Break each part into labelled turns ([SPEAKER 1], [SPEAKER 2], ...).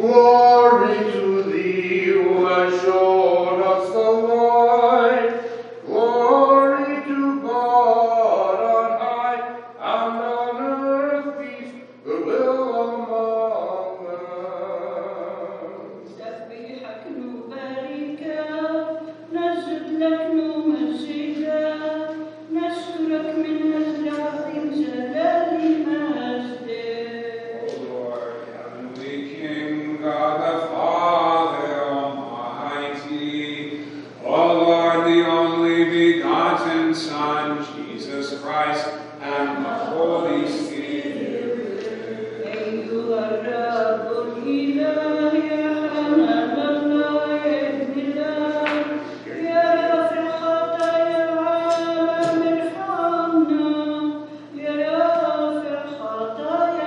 [SPEAKER 1] Glory to thee who has shown us the light. Glory to God on high, and on earth peace, goodwill among men.
[SPEAKER 2] سبحك نبارك نسجد لك نمجدا نشكرك من أجل عظيم جلال مجدك.
[SPEAKER 3] O Lord, heavenly King, God the Father Almighty, O Lord, the only begotten Son, Jesus Christ, and the Holy Spirit.
[SPEAKER 2] أيها الرب الإله يا حنان الله يا ابن الله يا رافع خطايا العالم ارحمنا يا رافع خطايا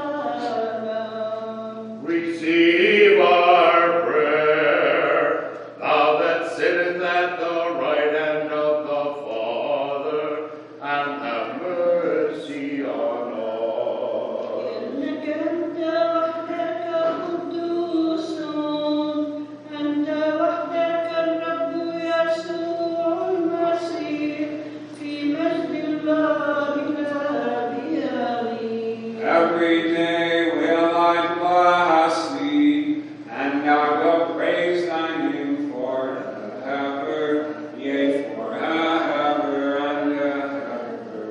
[SPEAKER 2] العالم.
[SPEAKER 1] Receive our prayer, thou that sittest at the right hand of the Father, and have mercy on us.
[SPEAKER 2] إنك أنت وحدك قدوس أنت وحدك الرب يسوع المسيح في مجد الله الآب آمين.
[SPEAKER 3] Every day will I bless thee, and I will praise thy name forever, yea, forever and ever.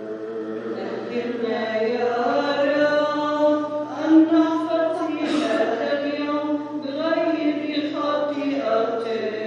[SPEAKER 2] ذكرنا يا رب أن نحفظ في هذا اليوم بغير خطيئة.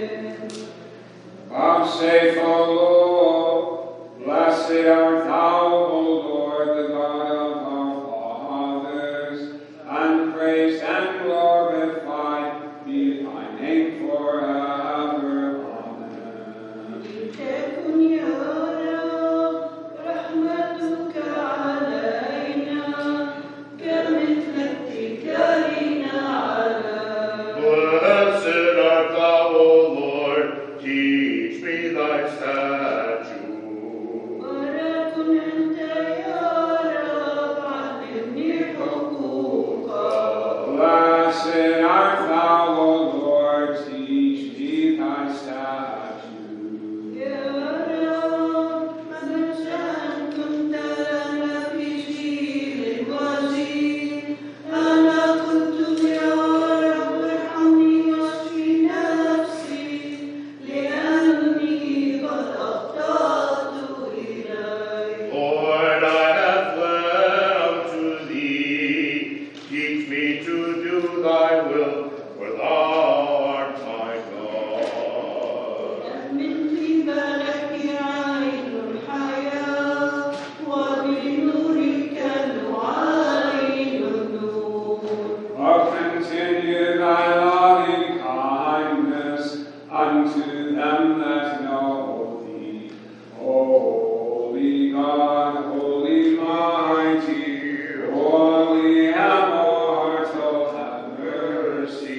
[SPEAKER 3] Vouchsafe, O Lord, blessed art thou, O Lord, the God of our fathers, and praised and glorified be thy name forever. Amen.
[SPEAKER 2] لتكن يا رب رحمتك علينا كمثل اتكالنا عليك.
[SPEAKER 1] Blessed art thou, O Lord, teach me thy statutes.
[SPEAKER 2] ولكن أنت يا رب علمني حقوقك.
[SPEAKER 3] Blessed art thou, O Lord, teach me thy statutes.
[SPEAKER 2] يا رب مهما كنت لنا في جيل وجيل أنا قلت يا رب ارحمني واشفي نفسي لأني قد أخطأت إليك.
[SPEAKER 1] Lord, I have fled unto thee. Teach me to do thy will, for thou art my God.
[SPEAKER 2] من قبلك عين الحياة وبنورك نعاين النور.
[SPEAKER 3] Oh, continue thy loving kindness unto them that know thee. Holy God, holy mighty, holy immortal, have mercy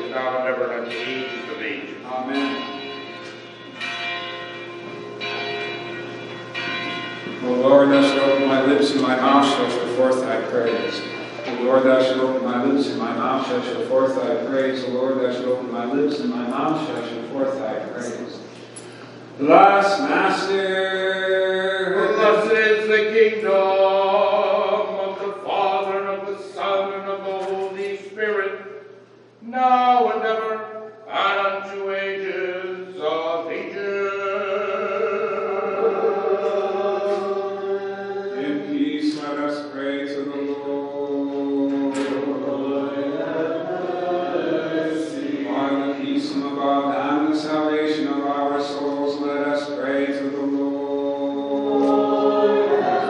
[SPEAKER 1] now and ever, and unto the ages of ages.
[SPEAKER 3] Amen. O Lord, thou shalt open my lips, and my mouth shall show forth thy praise. O Lord, thou shalt open my lips, and my mouth shall show forth thy praise. O Lord, thou shalt open my lips, and my mouth shall show forth thy praise. Bless Master.
[SPEAKER 1] Blessed is the kingdom of the Father, and of the Son, and of the Holy Spirit, now and ever, and unto ages of ages.
[SPEAKER 3] In peace, let us pray to the Lord. For the peace from above and the salvation of our souls, let us pray to the Lord.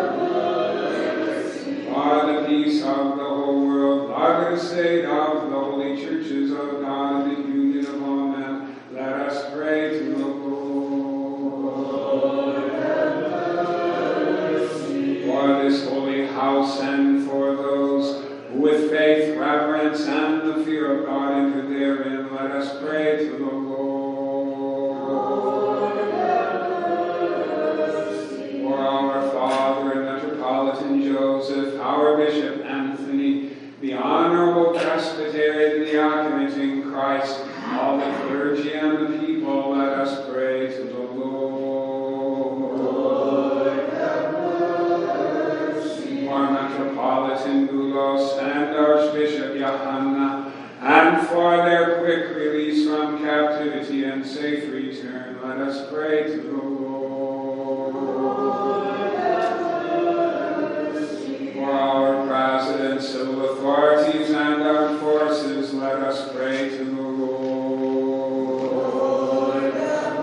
[SPEAKER 3] For the peace of the whole world, for the sake of the holy churches of God and the union of all men, let us pray to the Lord. For this holy house and for those who with faith, reverence, and the fear of God enter therein, let us pray to the Lord. For our Father and Metropolitan Joseph, our Bishop Anthony, the Honorable Presbytery and Diaconate in Christ, all the clergy and the people, let us pray to the Lord. For Metropolitan Boulos and Archbishop Johanna, and for their quick release from captivity and safe return, let us pray to the Lord. For our presidents, civil authorities, and our forces, let us pray to the Lord.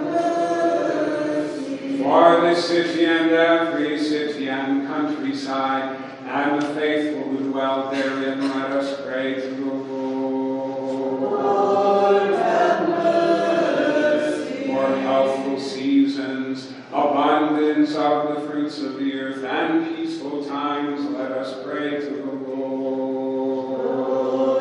[SPEAKER 3] For the city and every city and countryside, and the faithful who dwell therein, let us pray to the Lord. For healthful seasons, abundance of the fruits of the earth, and peaceful times, let us pray to the Lord.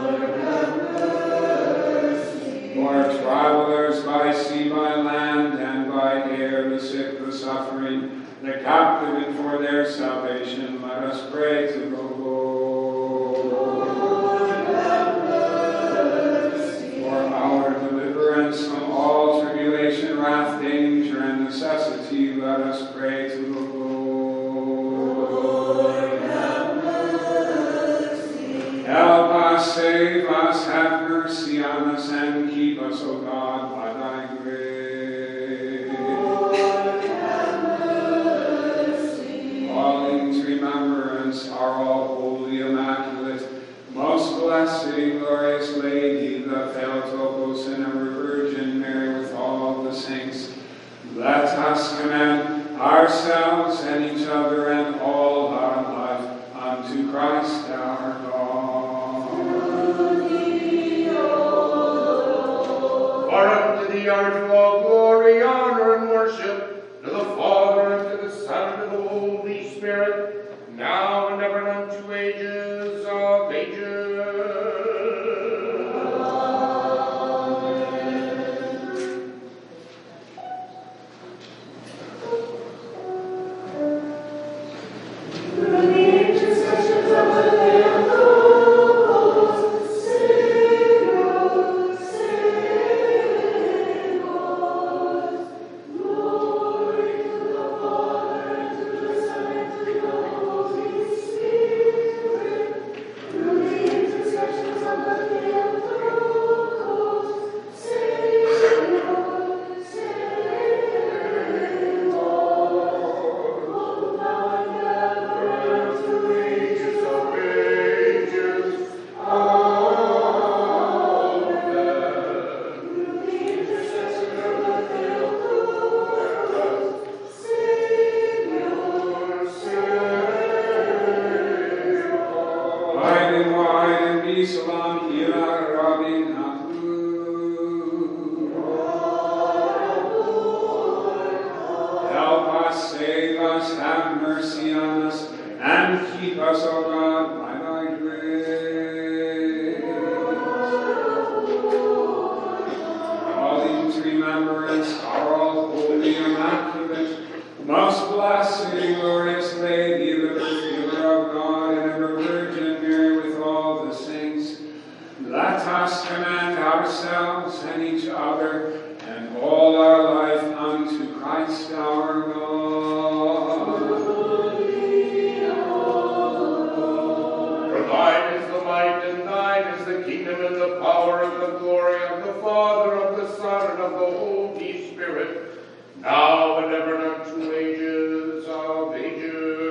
[SPEAKER 3] For travelers by sea, by land, and by air, the sick, the suffering, the captive, and for their salvation, let us pray to the Lord. For our deliverance from all tribulation, wrath, danger, and necessity, let us pray to the Lord. Help us, save us, have mercy on us, and keep us, O God, by thy grace. Calling to remembrance our all holy, immaculate, most blessed, glorious Lady, the Theotokos, and ever Virgin Mary, with all the saints, let us commend ourselves and each other and all our life unto Christ our God.
[SPEAKER 1] For unto thee are due all glory, honor, and worship, to the Father, and to the Son, and to the Holy Spirit, now and ever, and unto ages of ages.
[SPEAKER 2] Through the intercessions of the Theotokos, sing, O, sing, O, glory to the
[SPEAKER 3] remembrance are all holy, immaculate, most blessed, glorious Lady, the giver of God and ever Virgin Mary with all the saints, let us commend ourselves and each other and all our life unto Christ our God.
[SPEAKER 1] For thine is the might, and thine is the kingdom, and the power, and the glory of the Father, of the Son, and of the Holy Spirit, now and ever, and unto ages of ages.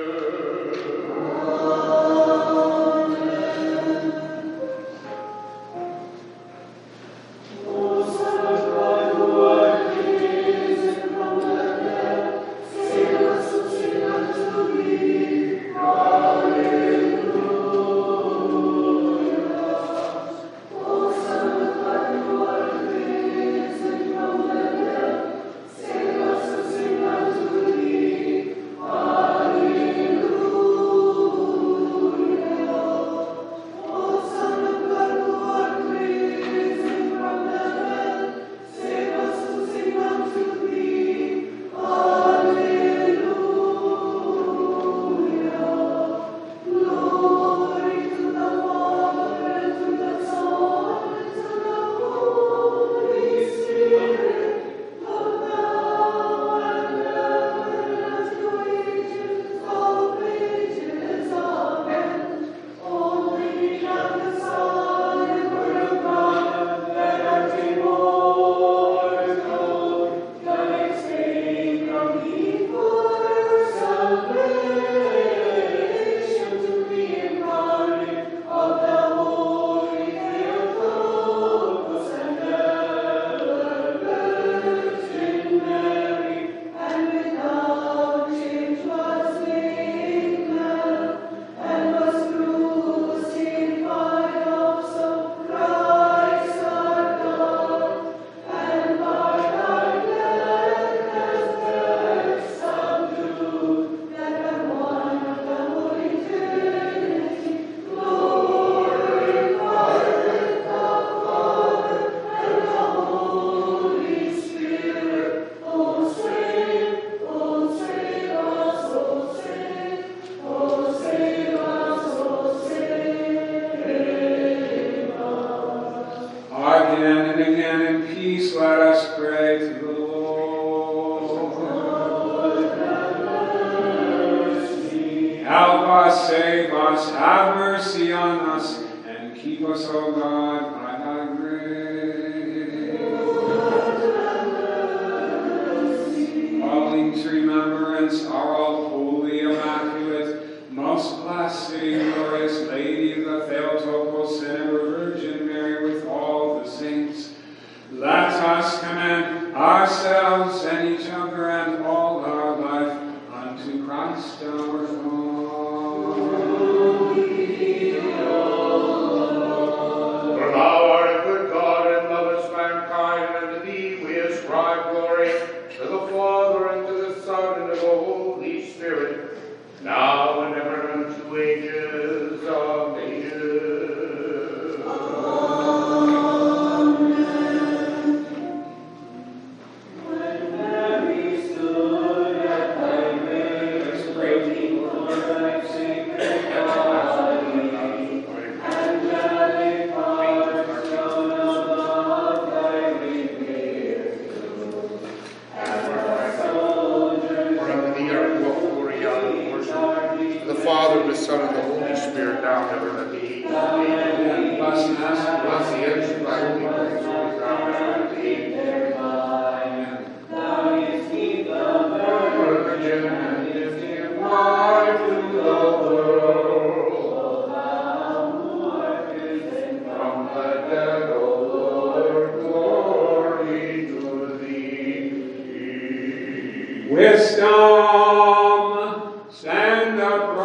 [SPEAKER 3] Wisdom, stand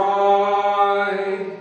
[SPEAKER 3] upright.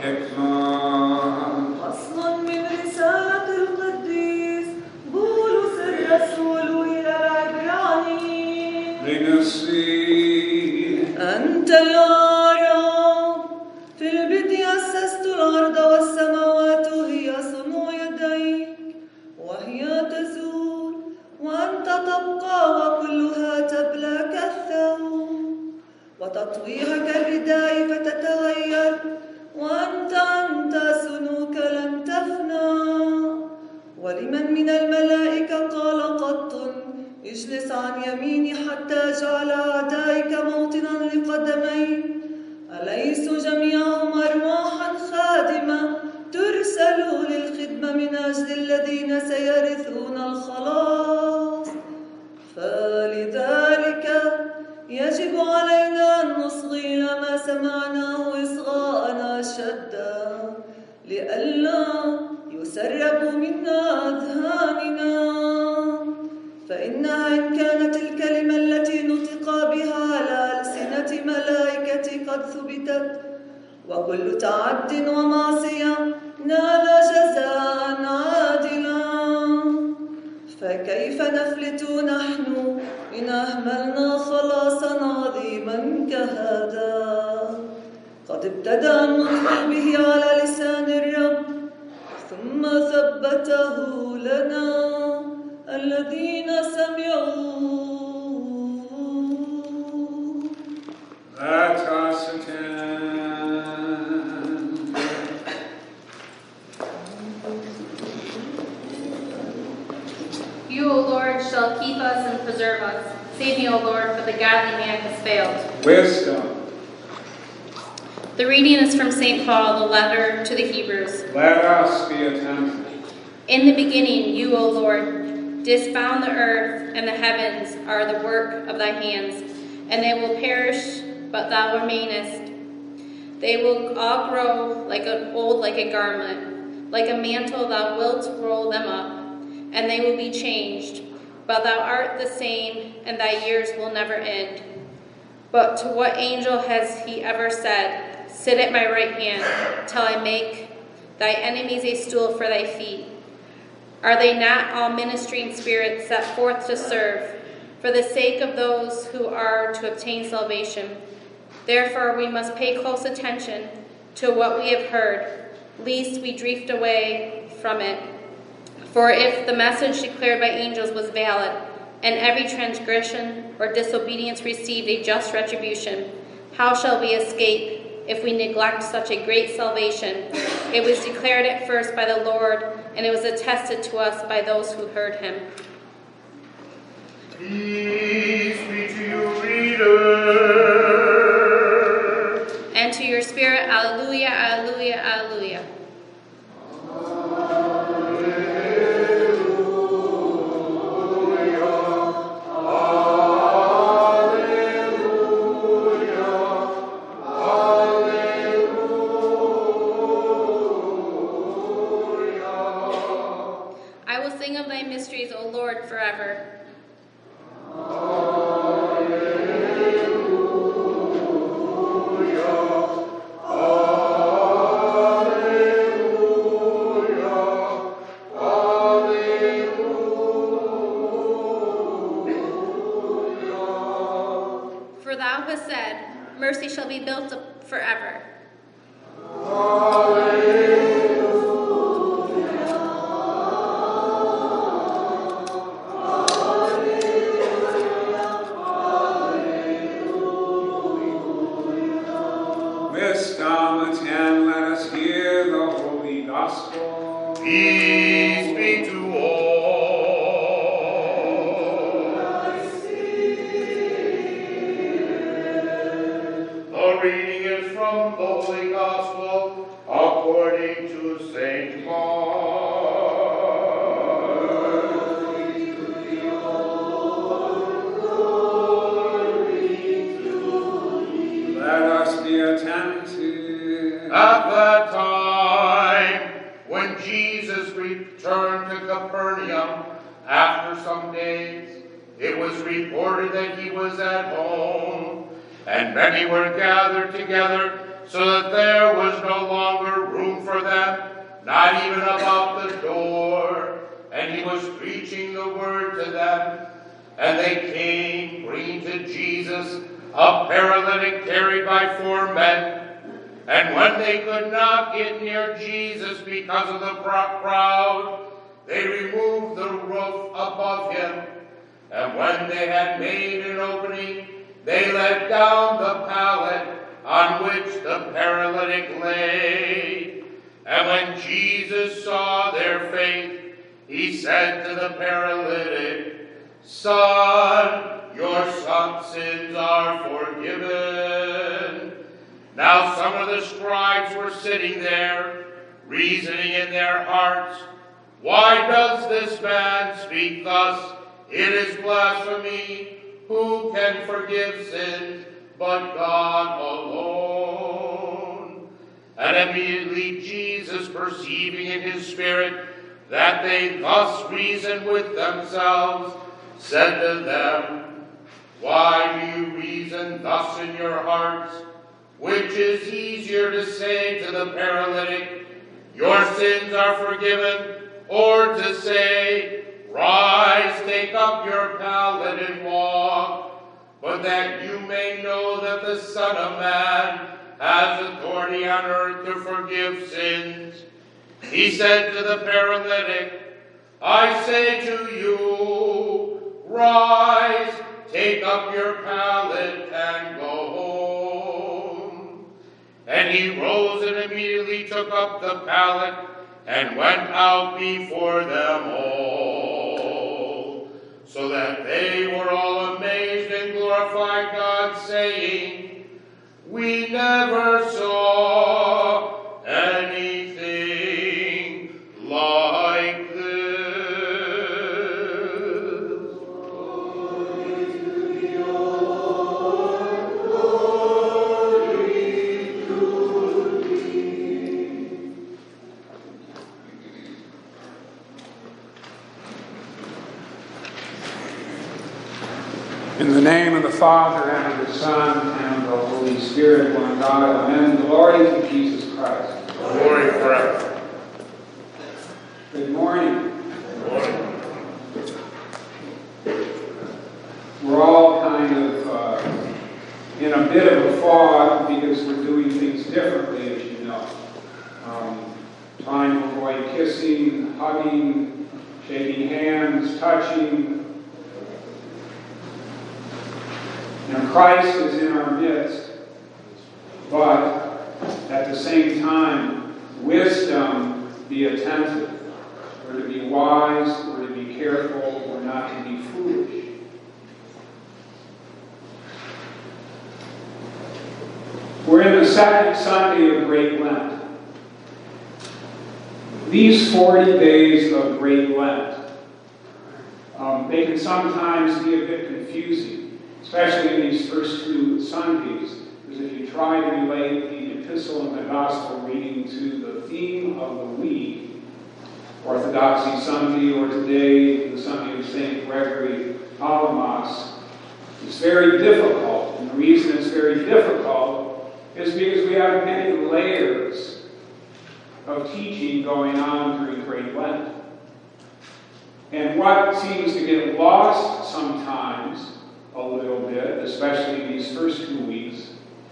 [SPEAKER 3] اقرأ.
[SPEAKER 2] فصل من رسالة القديس بولس الرسول إلى العبرانيين.
[SPEAKER 3] لنصير
[SPEAKER 2] أنت يا رب في البدء أسست الأرض والسماوات هي صنع يديك وهي تزول وأنت تبقى وكلها تبلى كالثوب وتطويها كالرداء فتتغير وأنت سنوك لن تفنى. ولمن من الملائكة قال قط اجلس عن يميني حتى جعل أعدائك موطنا لقدميك؟ أليسوا جميعهم أرواحا خادمة ترسل للخدمة من أجل الذين سيرثون الخلاص؟ فلذلك يجب علينا أن نصغي إلى ما سمعناه إصغاءنا شدا لئلا يسربوا منا أذهاننا. فإنها إن كانت الكلمة التي نطق بها على ألسنة ملائكة قد ثبتت وكل تعد ومعصية نال جزاء عادلا، فكيف نفلت نحن إن أهملنا خلاصا عظيما كهذا قد ابتدأ النطق به على لسان الرب ثم ثبته لنا الذين سمعوا.
[SPEAKER 3] Let us attend.
[SPEAKER 4] You, O Lord, shall keep us and preserve us. Save me, O Lord, for the godly man has failed.
[SPEAKER 3] Wisdom.
[SPEAKER 4] The reading is from St. Paul, the letter to the Hebrews.
[SPEAKER 3] Let us be attentive.
[SPEAKER 4] In the beginning, you, O Lord, didst found the earth, and the heavens are the work of thy hands, and they will perish, but thou remainest. They will all grow old like a garment, like a mantle thou wilt roll them up, and they will be changed. But thou art the same, and thy years will never end. But to what angel has he ever said, sit at my right hand, till I make thy enemies a stool for thy feet? Are they not all ministering spirits set forth to serve, for the sake of those who are to obtain salvation? Therefore we must pay close attention to what we have heard, lest we drift away from it. For if the message declared by angels was valid, and every transgression or disobedience received a just retribution, how shall we escape if we neglect such a great salvation? It was declared at first by the Lord, and it was attested to us by those who heard him.
[SPEAKER 1] Peace be to you, reader.
[SPEAKER 4] And to your spirit, alleluia, alleluia, alleluia. I will sing of thy mysteries, O Lord, forever. For thou hast said, mercy shall be built up forever.
[SPEAKER 3] Wisdom, attend, let us hear the holy gospel.
[SPEAKER 1] Peace be to all. The reading is from the Holy Gospel according to St. Mark.
[SPEAKER 3] Let us be attentive.
[SPEAKER 1] At that time, when Jesus returned to Capernaum after some days, it was reported that he was at home, and many were gathered together so that there was no longer room for them, not even about the door. And he was preaching the word to them. And they came, bringing to Jesus a paralytic carried by 4 men. And when they could not get near Jesus because of the crowd, they removed the roof above him. And when they had made an opening, they let down the pallet on which the paralytic lay. And when Jesus saw their faith, he said to the paralytic, "Son, your sins are forgiven." Now some of the scribes were sitting there, reasoning in their hearts, "Why does this man speak thus? It is blasphemy. Who can forgive sins but God alone?" And immediately Jesus, perceiving in his spirit that they thus reasoned with themselves, said to them, "Why do you reason thus in your hearts? Which is easier to say to the paralytic, 'Your sins are forgiven,' or to say, 'Rise, take up your pallet and walk'? But that you may know that the Son of Man has authority on earth to forgive sins." He said to the paralytic, "I say to you, rise, take up your pallet and go home." And he rose and immediately took up the pallet and went out before them all, so that they were all amazed and glorified God, saying, "We never saw anything like this."
[SPEAKER 2] Glory to the Lord, glory to thee.
[SPEAKER 3] In the name of the Father, and of the Son, and of the Holy Spirit, one God, amen. Glory to Jesus Christ.
[SPEAKER 1] Glory forever.
[SPEAKER 3] Good morning.
[SPEAKER 1] Glory.
[SPEAKER 3] We're all kind of in a bit of a fog because we're doing things differently, as you know. Trying to avoid kissing, hugging, shaking hands, touching. Now, Christ is in our midst, but at the same time, wisdom, be attentive. We're to be wise, we're to be careful, we're not to be foolish. We're in the second Sunday of Great Lent. These 40 days of Great Lent, they can sometimes be a bit confusing, especially in these first 2 Sundays, because if you try to relate the epistle and the gospel reading to the theme of the week, Orthodoxy Sunday, or today, the Sunday of St. Gregory Palamas, it's very difficult. And the reason it's very difficult is because we have many layers of teaching going on during Great Lent. And what seems to get lost sometimes a little bit, especially these first 2 weeks,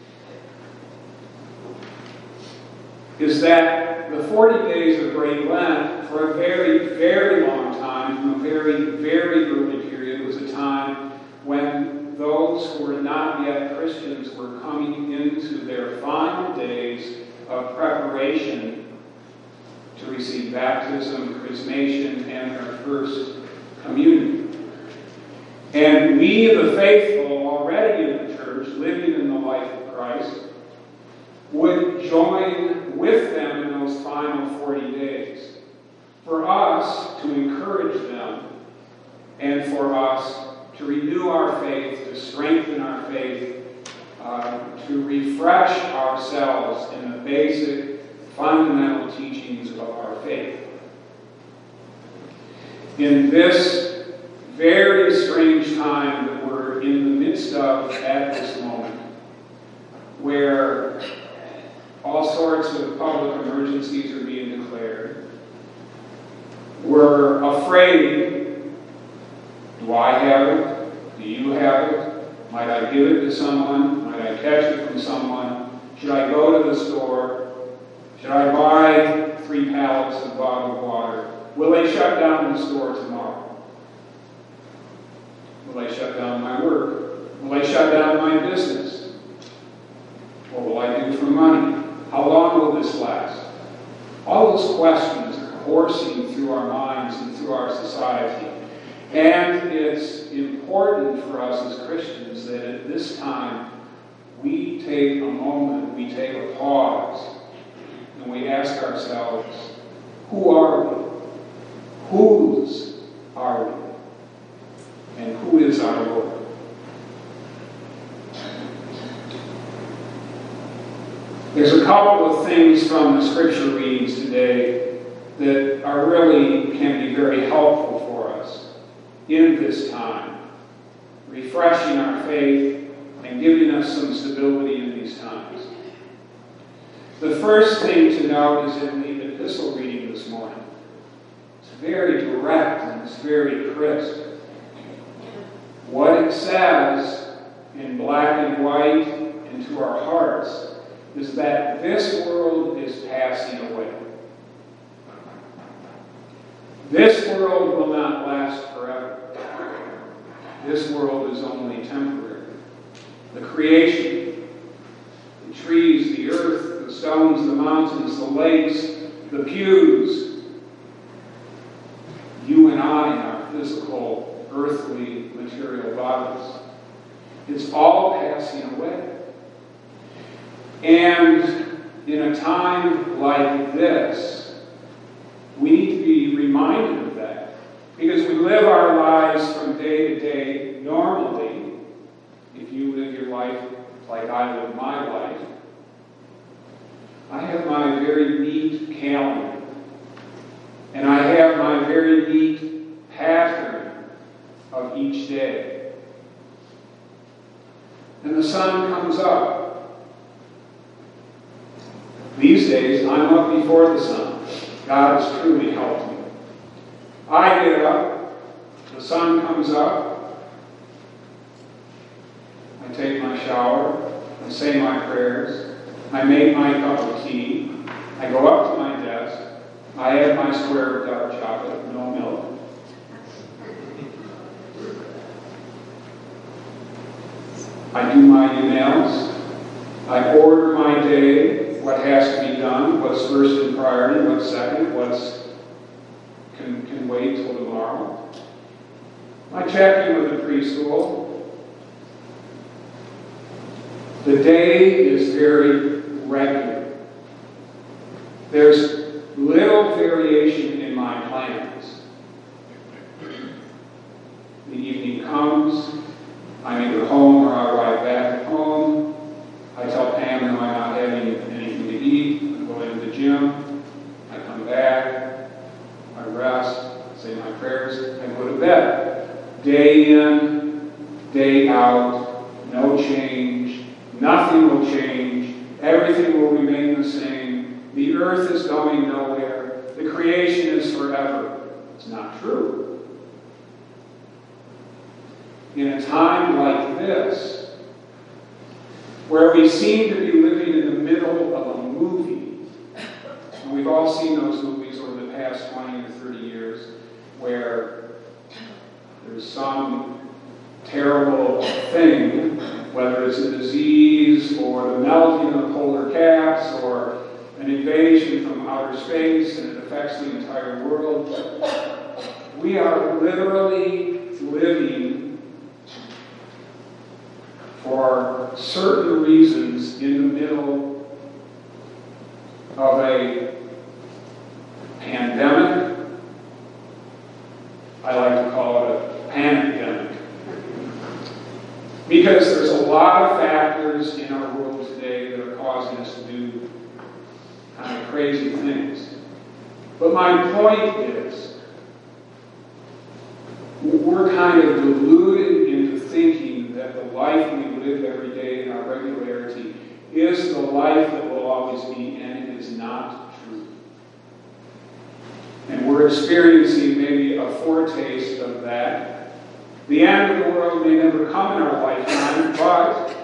[SPEAKER 3] is that the 40 days of Great Lent, for a very, very long time, from a very, very early period, was a time when those who were not yet Christians were coming into their final days of preparation to receive baptism, chrismation, and their first communion. And we, the faithful, already in the church, living in the life of Christ, would join with them in those final 40 days for us to encourage them and for us to renew our faith, to strengthen our faith, to refresh ourselves in the basic, fundamental teachings of our faith. In this very strange time that we're in the midst of at this moment, where sorts of public emergencies are being declared. We're afraid. Do I have it? Do you have it? Might I give it to someone? Might I catch it from someone? Should I go to the store? Should I buy 3 pallets of bottled water? Will they shut down the store tomorrow? Will they shut down my work? Will they shut down my business? What will I do for money? How long will this last? All those questions are coursing through our minds and through our society. And it's important for us as Christians that at this time we take a moment, we take a pause, and we ask ourselves, who are we? Whose are we? And who is our Lord? There's a couple of things from the scripture readings today that are really can be very helpful for us in this time, refreshing our faith and giving us some stability in these times. The first thing to note is in the epistle reading this morning. It's very direct and it's very crisp. What it says in black and white into our hearts is that this world is passing away. This world will not last forever. This world is only temporary. The creation, the trees, the earth, the stones, the mountains, the lakes, the pews, you and I in our physical, earthly, material bodies, it's all passing away. And in a time like this, we need to be reminded of that. Because we live our lives from day to day normally. If you live your life like I live my life, I have my very neat calendar. And I have my very neat pattern of each day. And the sun comes up. These days, I'm up before the sun. God has truly helped me. I get up, the sun comes up, I take my shower, I say my prayers, I make my cup of tea, I go up to my desk, I have my square of dark chocolate, no milk. I do my emails, I order my day, what has to be done, what's first in priority, what's second, what's can wait till tomorrow. I check in with the preschool. The day is very regular. There's little variation in my plans. The evening comes, I'm either home or I arrive back at home. I tell Pam no, I'm not having anything to eat. I go into the gym. I come back. I rest. Say my prayers. I go to bed. Day in, day out. No change. Nothing will change. Everything will remain the same. The earth is going nowhere. The creation is forever. It's not true. In a time like this, where we seem to be living in the middle of a movie, and we've all seen those movies over the past 20 or 30 years, where there's some terrible thing, whether it's a disease or the melting of polar caps or an invasion from outer space and it affects the entire world. We are literally living for certain reasons in the middle of a pandemic. I like to call it a panic-demic. Because there's a lot of factors in our world today that are causing us to do kind of crazy things. But my point is, we're kind of deluded into thinking that the life we live every day in our regularity is the life that will always be, and it is not true. And we're experiencing maybe a foretaste of that. The end of the world may never come in our lifetime, but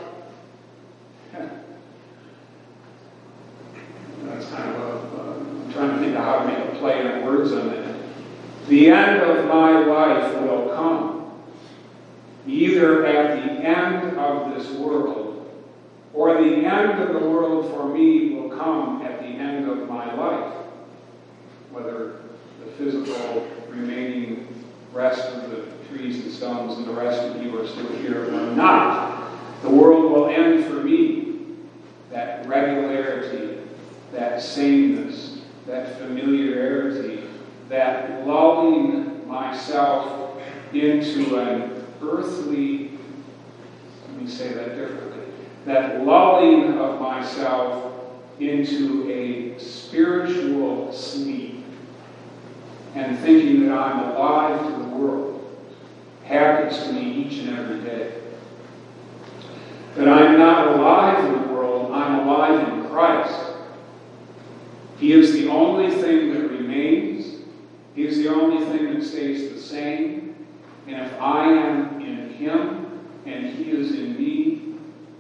[SPEAKER 3] that's kind of I'm trying to think of how to make a play on words on that. The end of my life will come, either at the end of this world, or the end of the world for me will come at the end of my life, whether the physical remaining rest of the trees and stones and the rest of you are still here or not. The world will end for me. That regularity, that sameness, that familiarity, that lulling myself into an earthly, let me say that differently, that lulling of myself into a spiritual sleep and thinking that I'm alive to the world happens to me each and every day. That I'm not alive in the world, I'm alive in Christ. He is the only thing that remains. He is the only thing that stays the same. And if I am in Him and He is in me,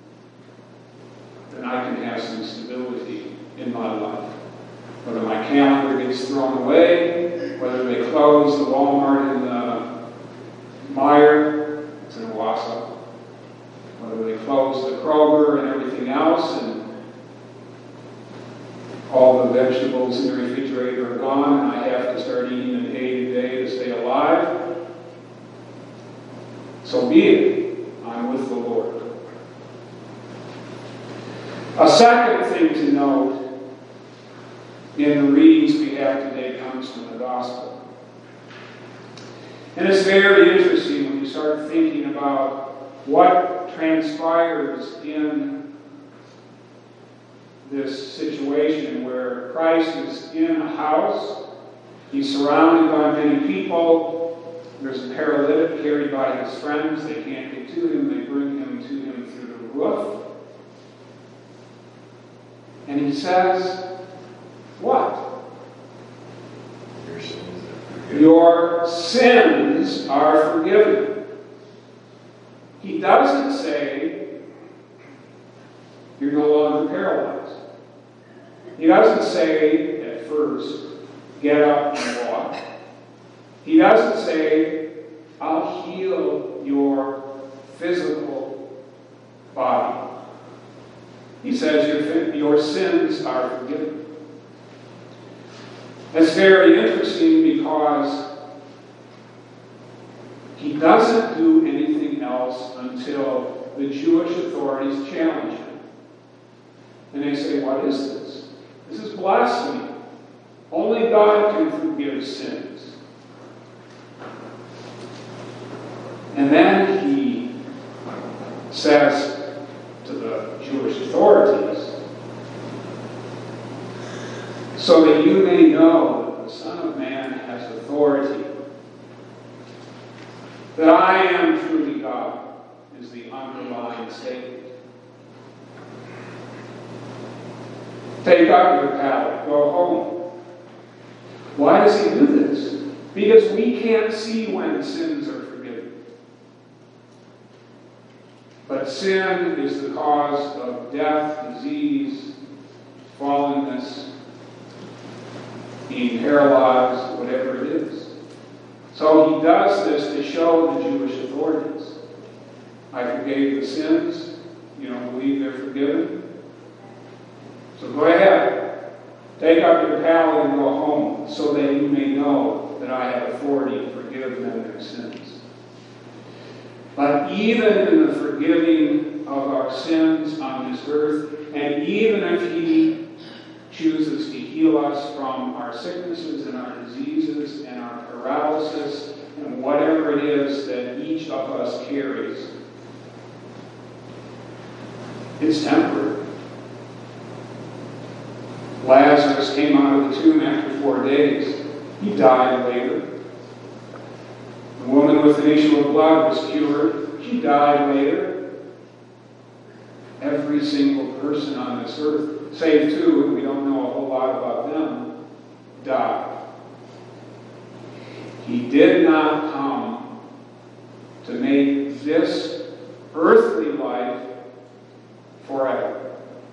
[SPEAKER 3] then I can have some stability in my life. Whether my calendar gets thrown away, whether they close the Walmart in Meyer, it's in Owasso, whether they close the Kroger and everything else, and all the vegetables in the refrigerator are gone, and I have to start eating a day to stay alive. So be it. I'm with the Lord. A second thing to note in the readings we have today comes from the Gospel. And it's very interesting when you start thinking about what transpires in this situation where Christ is in a house. He's surrounded by many people. There's a paralytic carried by his friends. They can't get to him. They bring him to him through the roof. And he says, what? Your sins are forgiven. He doesn't say, you're no longer paralyzed. He doesn't say at first, get up and walk. He doesn't say, I'll heal your physical body. He says, your sins are forgiven. That's very interesting because he doesn't do anything else until the Jewish authorities challenge him. And they say, what is this? This is blasphemy. Only God can forgive sins. And then he says to the Jewish authorities, so that you may know that the Son of Man has authority, that I am truly God, is the underlying statement. Take up your pallet, go home. Why does he do this? Because we can't see when sins are forgiven. But sin is the cause of death, disease, fallenness, being paralyzed, whatever it is. So he does this to show the Jewish authorities. I forgave the sins. You don't believe they're forgiven? So go ahead. Take up your pallet and go home so that you may know that I have authority to forgive them their sins. But even in the forgiving of our sins on this earth, and even if he chooses to heal us from our sicknesses and our diseases and our paralysis and whatever it is that each of us carries, it's temporary. Lazarus came out of the tomb after 4 days. He died later. The woman with an issue of blood was cured. She died later. Every single person on this earth save two, and we don't know a whole lot about them, died. He did not come to make this earthly life forever.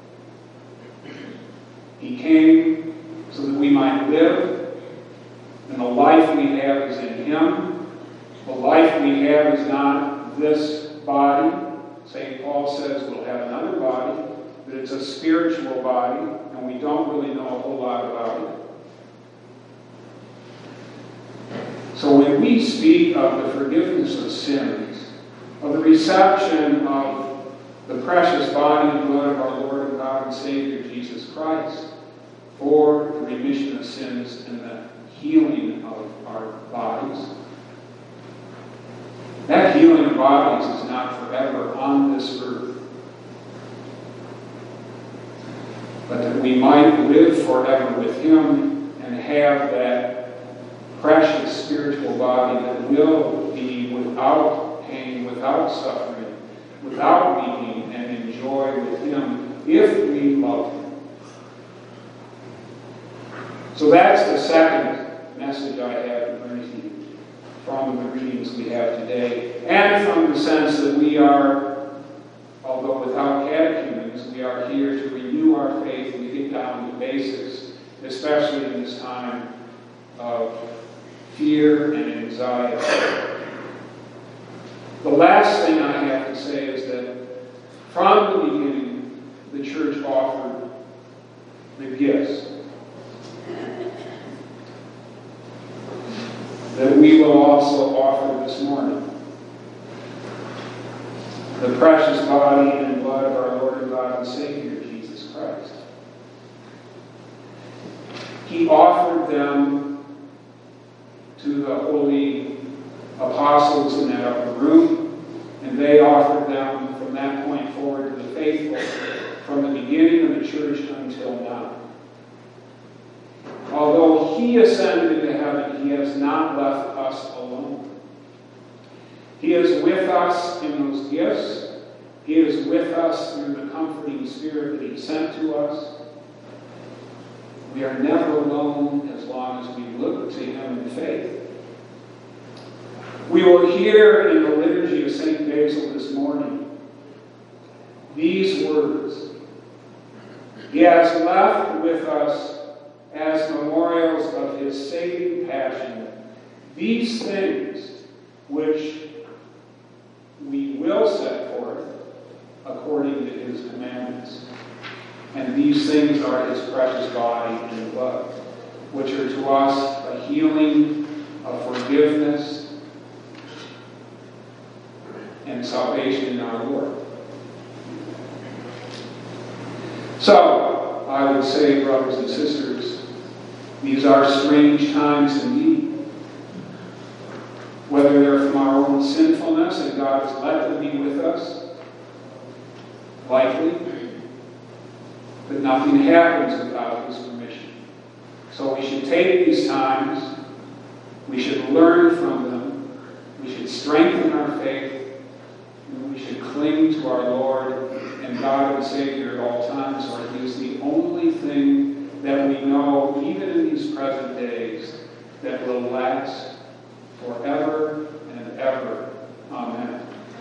[SPEAKER 3] He came so that we might live, and the life we have is in Him. The life we have is not this body. St. Paul says we'll have another body, but it's a spiritual body, and we don't really know a whole lot about it. So when we speak of the forgiveness of sins, of the reception of the precious body and blood of our Lord and God and Savior Jesus Christ for the remission of sins and the healing of our bodies, that healing of bodies is not forever on this earth, but that we might live forever with Him and have that precious spiritual body that will be without pain, without suffering, without weeping, and enjoy with Him if we love Him. So that's the second message I have to bring to you from the readings we have today, and from the sense that we are, although without catechumens, we are here to renew our faith and get down to basics, especially in this time of fear and anxiety. The last thing I have to say is that from the beginning, the Church offered the gifts that we will also offer this morning. The precious body and blood of our Lord and God and Savior, Jesus Christ. He offered them to the holy apostles in that upper room, and they offered them from that point forward to the faithful from the beginning of the church until now. Although He ascended into heaven, He has not left us alone. He is with us in those gifts. He is with us through the comforting Spirit that He sent to us. We are never alone as long as we look to Him in faith. We will hear in the liturgy of St. Basil this morning these words. He has left with us as memorials of His saving passion these things which we will set forth according to His commandments. And these things are His precious body and blood, which are to us a healing, a forgiveness, and salvation in our Lord. So, I would say, brothers and sisters, these are strange times indeed. Whether they're from our own sinfulness and God has let them be with us, likely, but nothing happens without His permission. So we should take these times, we should learn from them, we should strengthen our faith, and we should cling to our Lord and God and Savior at all times, for He is the only thing that we know, even in these present days, that will last forever and ever. Amen.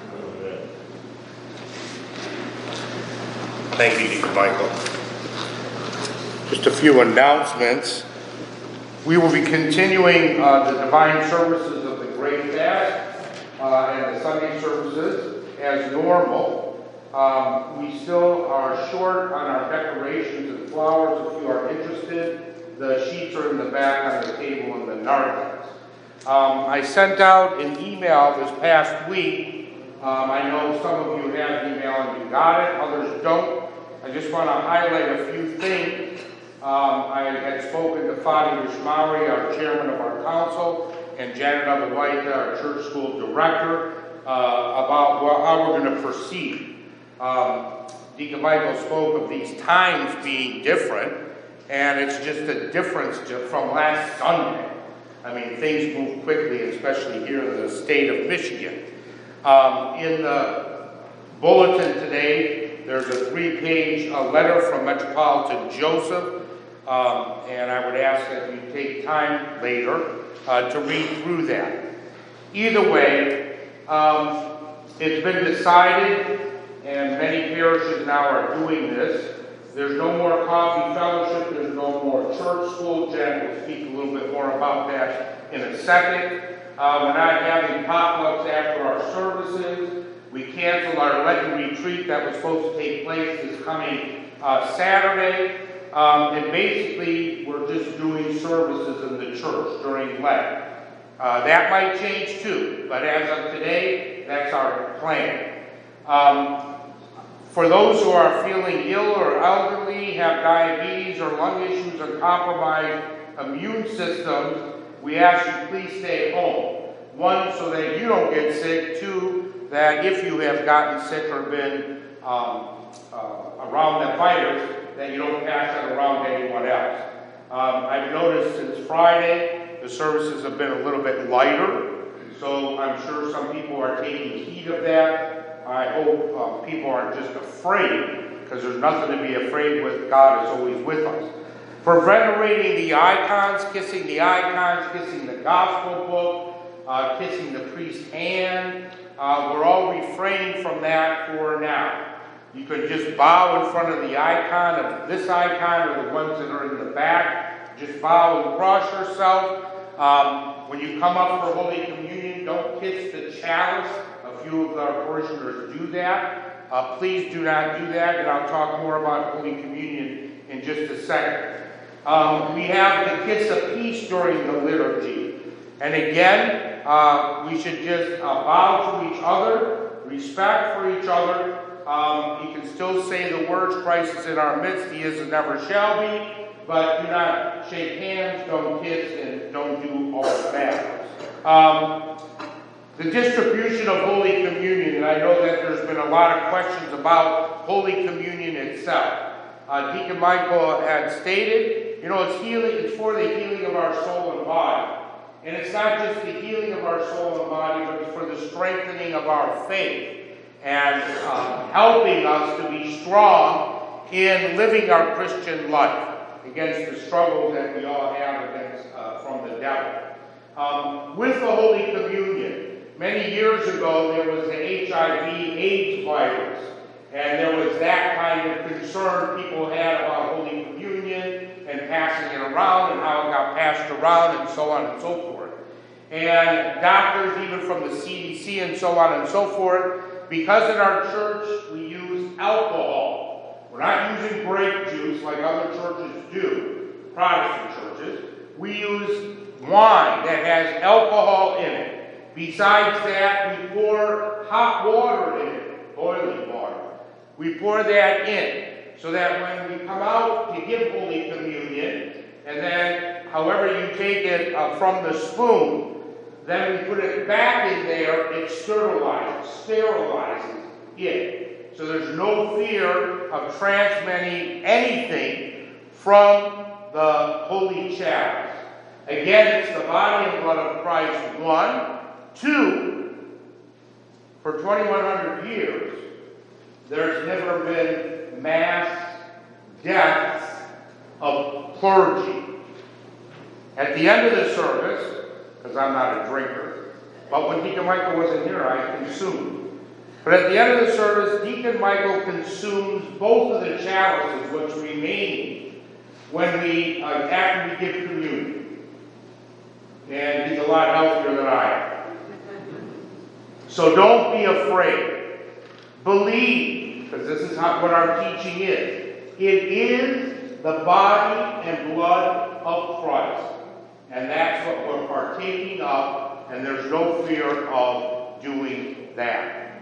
[SPEAKER 1] Thank you, Deacon Michael. Just a few announcements. We will be continuing the divine services of the Great Fast and the Sunday services as normal. We still are short on our decorations and flowers. If you are interested, the sheets are in the back on the table in the narthex. I sent out an email this past week. I know some of you have email and you got it, others don't. I just want to highlight a few things. I had spoken to Fadi Rishmawi, our chairman of our council, and Janet Abawita, our church school director, about how we're going to proceed. Deacon Michael spoke of these times being different, and it's just a difference from last Sunday. I mean, things move quickly, especially here in the state of Michigan. In the bulletin today, there's a 3-page letter from Metropolitan Joseph, and I would ask that you take time later to read through that. Either way, it's been decided, and many parishes now are doing this. There's no more coffee fellowship, there's no more church school. Jen will speak a little bit more about that in a second. We're not having potlucks after our services. We canceled our Lenten retreat that was supposed to take place this coming Saturday. And basically, we're just doing services in the church during Lent. That might change too, but as of today, that's our plan. For those who are feeling ill or elderly, have diabetes or lung issues or compromised immune systems, we ask you please stay home. 1, so that you don't get sick. 2, that if you have gotten sick or been around that virus, that you don't pass that around to anyone else. I've noticed since Friday, the services have been a little bit lighter, so I'm sure some people are taking heed of that. I hope people aren't just afraid, because there's nothing to be afraid with. God is always with us. For venerating the icons, kissing the gospel book, kissing the priest's hand, we're all refraining from that for now. You could just bow in front of the icon of this icon or the ones that are in the back. Just bow and cross yourself. When you come up for Holy Communion, don't kiss the chalice. A few of our parishioners do that. Please do not do that, and I'll talk more about Holy Communion in just a second. We have the kiss of peace during the liturgy. And again, we should just bow to each other, respect for each other. You can still say the words, Christ is in our midst, he is and never shall be, but do not shake hands, don't kiss, and don't do all of that. The distribution of Holy Communion, and I know that there's been a lot of questions about Holy Communion itself. Deacon Michael had stated, it's for the healing of our soul and body. And it's not just the healing of our soul and body, but it's for the strengthening of our faith and helping us to be strong in living our Christian life against the struggles that we all have against from the devil. With the Holy Communion, many years ago there was the HIV/AIDS virus, and there was that kind of concern people had about Holy Communion and passing it around and how it got passed around and so on and so forth. And doctors, even from the CDC and so on and so forth, because in our church we use alcohol. We're not using grape juice like other churches do, Protestant churches. We use wine that has alcohol in it. Besides that, we pour hot water in it, boiling water. We pour that in so that when we come out to give Holy Communion, and then however you take it from the spoon, then we put it back in there, it sterilizes it. So there's no fear of transmitting anything from the Holy Chalice. Again, it's the body and blood of Christ, 1. 2, for 2,100 years, there's never been mass deaths of clergy. At the end of the service, because I'm not a drinker, but when Deacon Michael wasn't here, I consumed. But at the end of the service, Deacon Michael consumes both of the chalices which remain when we, after we give communion. And he's a lot healthier than I am. So don't be afraid. Believe, because this is what our teaching is. It is the body and blood of Christ. And that's what we're partaking of, and there's no fear of doing that.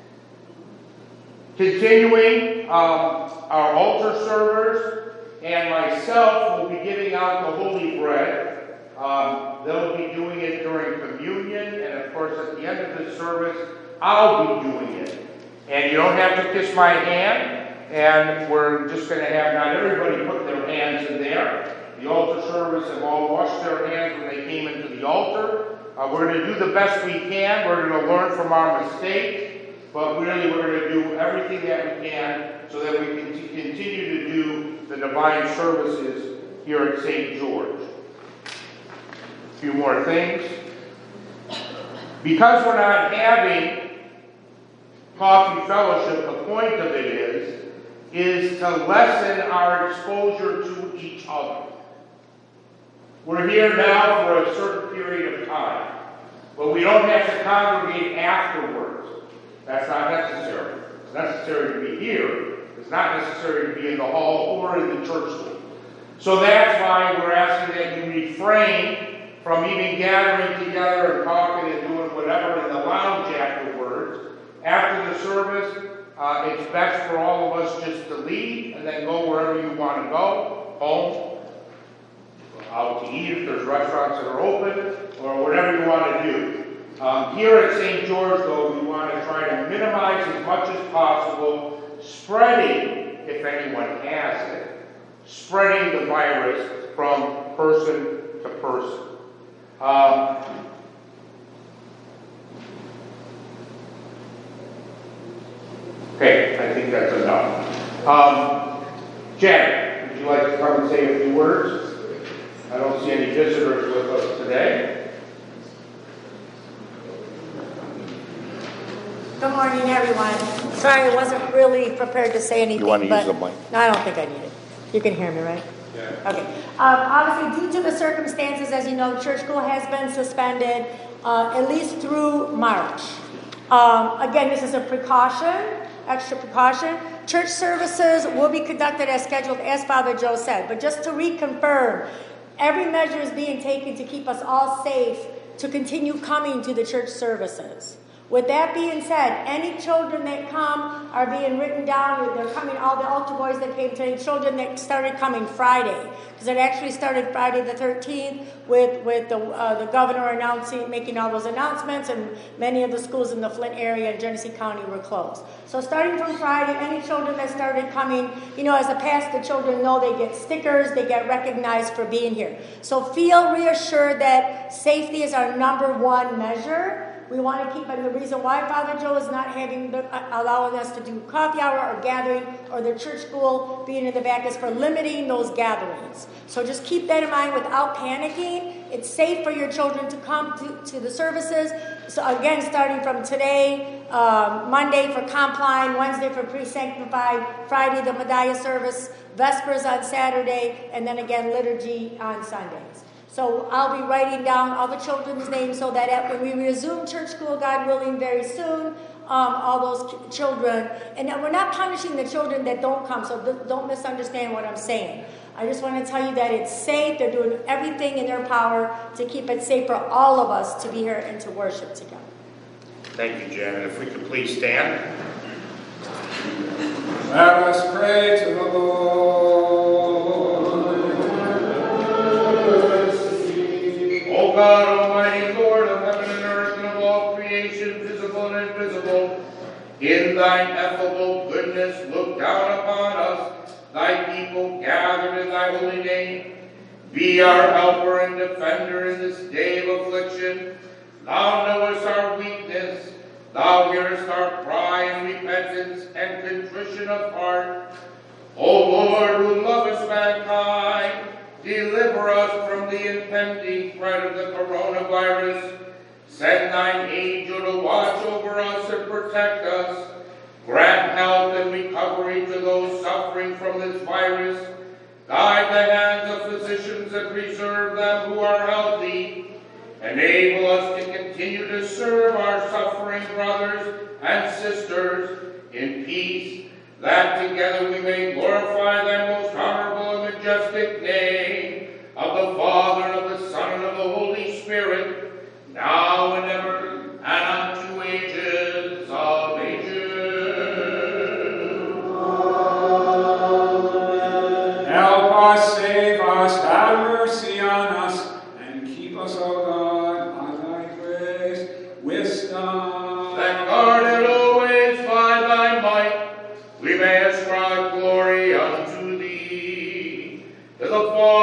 [SPEAKER 1] Continuing, our altar servers and myself will be giving out the holy bread. They'll be doing it during communion, and of course at the end of the service, I'll be doing it. And you don't have to kiss my hand, and we're just going to have not everybody put their hands in there. The altar servers have all washed their hands when they came into the altar. We're going to do the best we can. We're going to learn from our mistakes. but really we're going to do everything that we can so that we can continue to do the divine services here at St. George. A few more things. Because we're not having coffee fellowship, the point of it is to lessen our exposure to each other. We're here now for a certain period of time, but we don't have to congregate afterwards. That's not necessary. It's necessary to be here. It's not necessary to be in the hall or in the church school. So that's why we're asking that you refrain from even gathering together and talking and doing whatever in the lounge afterwards. After the service, it's best for all of us just to leave and then go wherever you want to go, home, out to eat if there's restaurants that are open, or whatever you want to do. Here at St. George, though, we want to try to minimize as much as possible spreading, if anyone has it, spreading the virus from person to person. Okay, I think that's enough. Janet, would you like to come and say a few words? I don't see any visitors with us today.
[SPEAKER 2] Good morning, everyone. Sorry, I wasn't really prepared to say anything.
[SPEAKER 1] You want to
[SPEAKER 2] use
[SPEAKER 1] the mic?
[SPEAKER 2] No, I don't think I need it. You can hear me, right?
[SPEAKER 3] Yeah.
[SPEAKER 2] Okay. Obviously, due to the circumstances, as you know, church school has been suspended at least through March. Again, this is a precaution, extra precaution. Church services will be conducted as scheduled, as Father Joe said. But just to reconfirm, every measure is being taken to keep us all safe to continue coming to the church services. With that being said, any children that come are being written down. They're coming, all the altar boys that came today, children that started coming Friday. Because it actually started Friday the 13th with the governor making all those announcements, and many of the schools in the Flint area and Genesee County were closed. So starting from Friday, any children that started coming, as a past, the children know they get stickers, they get recognized for being here. So feel reassured that safety is our number one measure. We want to keep, and the reason why Father Joe is not allowing us to do coffee hour or gathering or the church school being in the back is for limiting those gatherings. So just keep that in mind without panicking. It's safe for your children to come to the services. So again, starting from today, Monday for Compline, Wednesday for Pre-Sanctified, Friday the Medalla service, Vespers on Saturday, and then again liturgy on Sundays. So I'll be writing down all the children's names so that when we resume church school, God willing, very soon, all those children, and we're not punishing the children that don't come, so don't misunderstand what I'm saying. I just want to tell you that it's safe. They're doing everything in their power to keep it safe for all of us to be here and to worship together.
[SPEAKER 1] Thank you, Janet. If we could please stand.
[SPEAKER 3] Let us pray to the Lord.
[SPEAKER 1] O God, Almighty Lord of heaven and earth and of all creation, visible and invisible, in thine ineffable goodness look down upon us, thy people gathered in thy holy name. Be our helper and defender in this day of affliction. Thou knowest our weakness. Thou hearest our cry and repentance and contrition of heart. O Lord, who lovest mankind, deliver us from the impending threat of the coronavirus. Send thine angel to watch over us and protect us. Grant health and recovery to those suffering from this virus. Guide the hands of physicians and preserve them who are healthy. Enable us to continue to serve our suffering brothers and sisters in peace, that together we may glorify thy most honorable and majestic name, of the Father, and of the Son, and of the Holy Spirit, now and ever, and unto ages of ages.
[SPEAKER 3] Amen. Help us, save us, have mercy on us, and keep us, O God, by thy grace, wisdom.
[SPEAKER 1] That guarded always by thy might, we may ascribe glory unto thee, to the Father,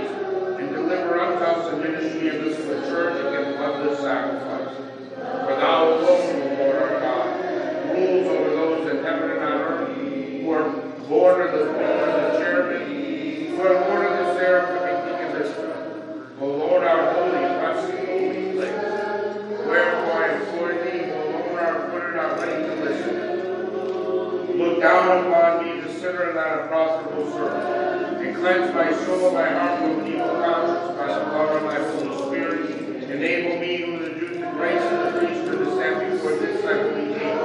[SPEAKER 1] bodies, and deliver unto us the ministry of this church against bloodless sacrifice. For thou alone, O Lord our God, rules over those in heaven and on earth, who are born of the throne of the cherubim, who are born of the seraphim and king of this earth. O Lord our holy, blessed, holy place. Wherefore I implore thee, who alone art put in our ready to listen. Look down upon me, the sinner and that unprofitable servant, and cleanse my soul, my heart from evil conscience by the power of thy Holy Spirit. Enable me, who the dues and grace of the priesthood, to stand before this thy holy king,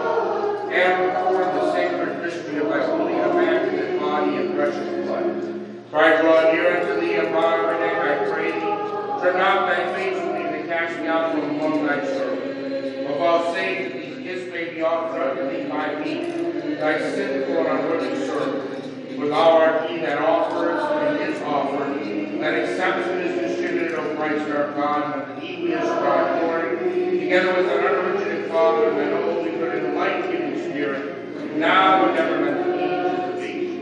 [SPEAKER 1] and perform the sacred mystery of thy holy immaculate body and precious blood. For I draw near unto thee upon my neck, I pray thee, turn not thy face from me to cast me out from among thy servants. Above saying that these gifts may be offered unto thee by me, thy sinful and unworthy servant. For thou art he that offers and is offered, that accepts and is distributed, O Christ our God, and unto thee we ascribe glory, together with an unoriginate Father, and an Holy Good and life-giving Spirit, now and ever, and to the ages of ages.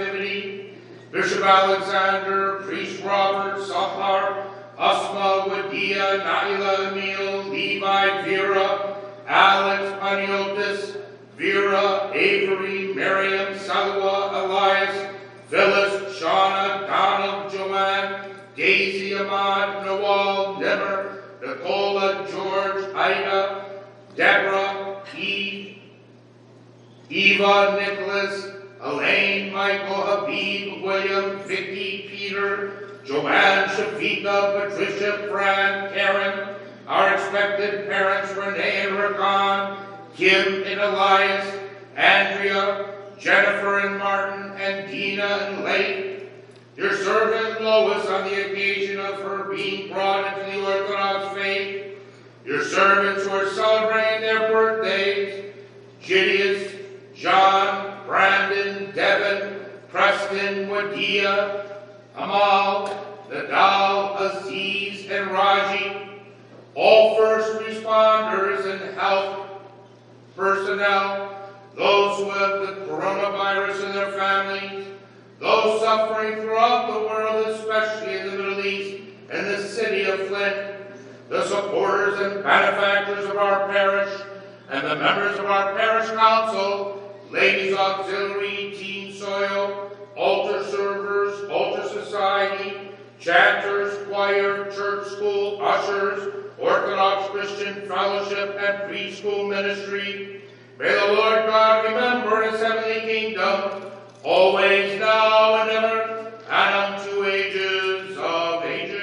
[SPEAKER 1] Bishop Alexander, Priest Robert, Sahar, Asma, Leah, Naila, Emil, Levi, Vera, Alex, Aniotis, Vera, Avery, Miriam, Salwa, Elias, Phyllis, Shauna, Donald, Joanne, Daisy, Ahmad, Nawal, Nimmer, Nicola, George, Ida, Deborah, Eve, Eva, Nicholas, Elaine, Michael, Habib, William, Vicky, Peter, Joanne, Shafika, Patricia, Fran, Karen, our expected parents, Renee and Rakan, Kim and Elias, Andrea, Jennifer and Martin, and Dina and Lake, your servant Lois on the occasion of her being brought into the Orthodox faith, your servants who are celebrating their birthdays, Gideus, John, Brandon, Devin, Preston, Wadia, Amal, Nadal, Aziz, and Raji, all first responders and health personnel, those who have the coronavirus in their families, those suffering throughout the world, especially in the Middle East and the city of Flint, the supporters and benefactors of our parish, and the members of our parish council, ladies auxiliary, teen soil, altar servers, altar society, chanters, choir, church school, ushers, Orthodox Christian fellowship, and preschool ministry. May the Lord God remember his heavenly kingdom, always, now, and ever, and unto ages of ages.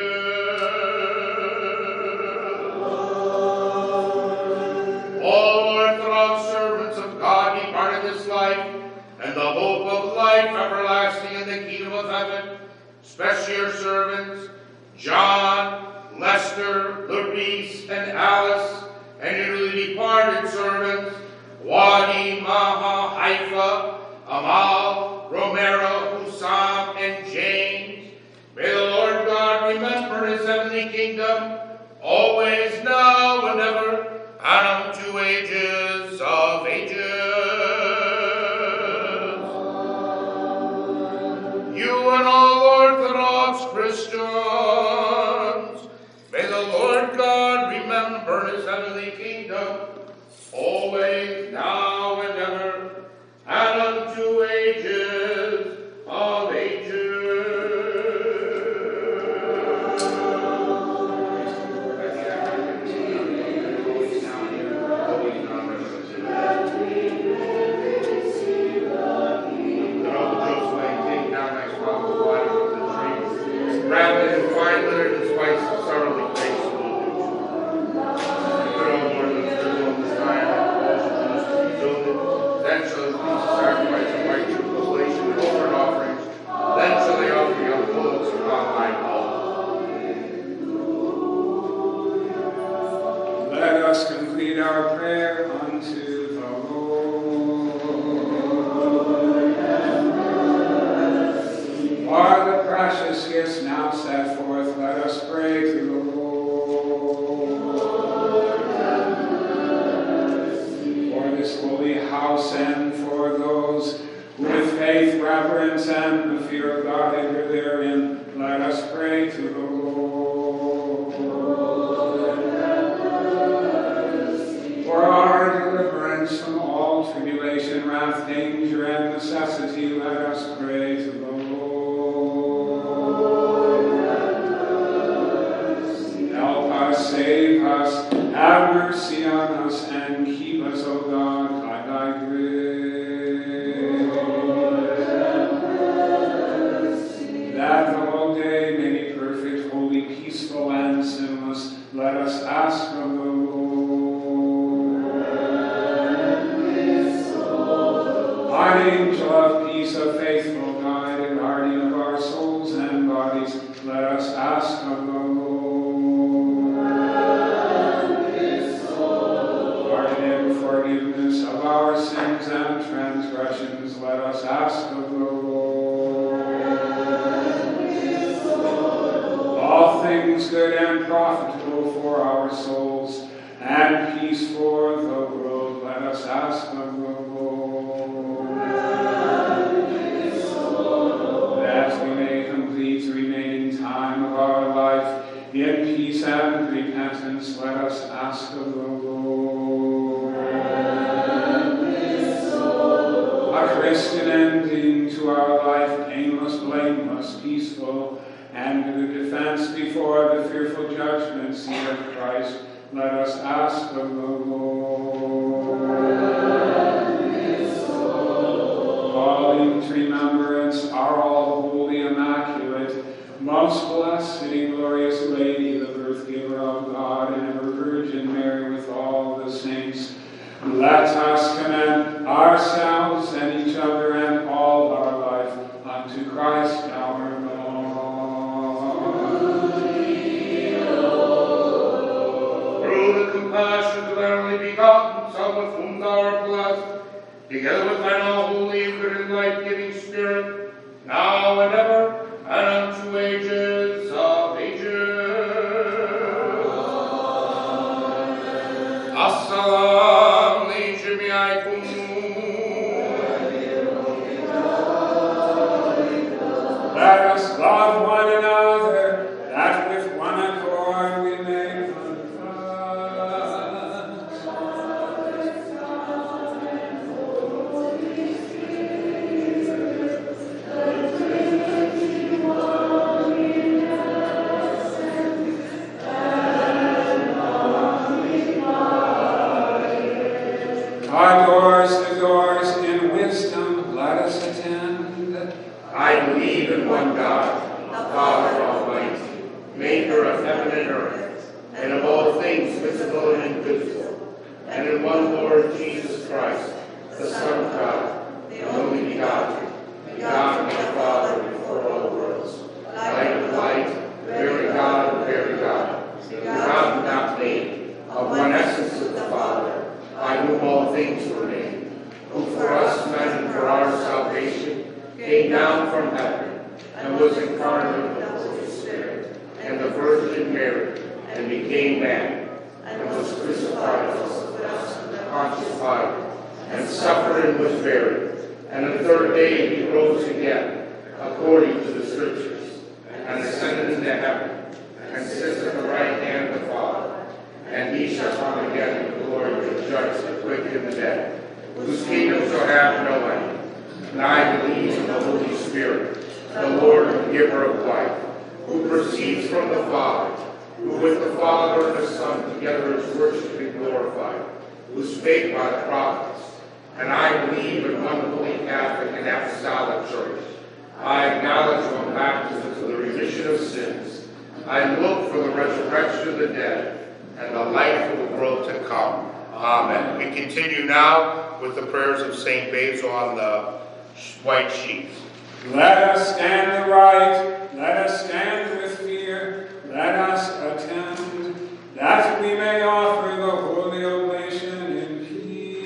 [SPEAKER 1] All Orthodox servants of God departed this life, and the hope of life everlasting in the kingdom of heaven, especially your servants, John, Lester, Larice, and Alice, and your newly departed servants, Wadi, Maha, Haifa, Amal, Romero, Hussam, and James. May the Lord God remember his heavenly kingdom, always, now, and ever, and unto ages of ages. You and all Orthodox Christians, may the Lord God remember his heavenly kingdom, always, now, and ever, and unto ages of ages.
[SPEAKER 3] In peace and repentance, let us ask of the Lord. A Christian ending to our life, painless, blameless, peaceful, and the defense before the fearful judgment seat of Christ, let us ask of the Lord. Calling to remembrance our all-holy, immaculate, most blessed and glorious Lady, the birth giver of God, and ever Virgin Mary with all the saints, let us commend ourselves and each other and all our life unto Christ our Lord.
[SPEAKER 1] Through the compassions of our only begotten Son, with whom thou art blessed, together with thine all holy, good and life-giving Spirit, now and ever, and unto ages of ages. Assalamu alaikum.
[SPEAKER 3] Let us love one another, that with one accord we may the doors in wisdom, let us attend.
[SPEAKER 1] I believe in one God, the Father Almighty, maker of heaven and earth, and of all things visible and invisible, and in one Lord Jesus Christ, the Son of God, the only begotten, begotten of the Father before all worlds, light of light, very God of very God, begotten not made, of one essence with the Father, by whom all things were made, who for us men and for our salvation came down from heaven, and was incarnate of the Holy Spirit, and the Virgin Mary, and became man, and was crucified for us under Pontius Pilate, and suffered and was buried, and the third day he rose again, according to the Scriptures, and ascended into heaven, and sits at the right hand of the Father, and he shall come again in glory to judge the quick and the dead, whose kingdom shall have no end. And I believe in the Holy Spirit, the Lord and giver of life, who proceeds from the Father, who with the Father and the Son together is worshipped and glorified, who spake by the prophets. And I believe in one holy Catholic and apostolic church. I acknowledge one baptism for the remission of sins. I look for the resurrection of the dead and the life of the world to come. Amen. We continue now with the prayers of St. Basil on the white sheet.
[SPEAKER 3] Let us stand aright, let us stand with fear, let us attend, that we may offer the holy oblation in peace.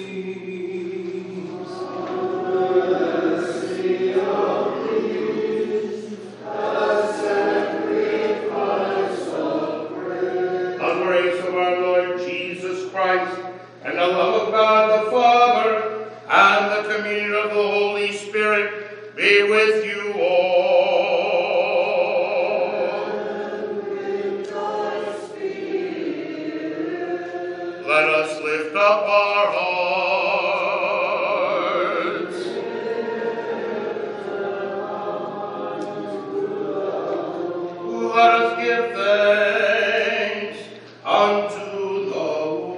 [SPEAKER 3] Mercy, O peace, the sacrifice of prayer.
[SPEAKER 1] The grace of our Lord Jesus Christ, and the love of God the Father, and the communion of the Holy Spirit be with you all.
[SPEAKER 5] And with thy spirit.
[SPEAKER 1] Let us lift up our hearts. Let us give thanks unto the Lord.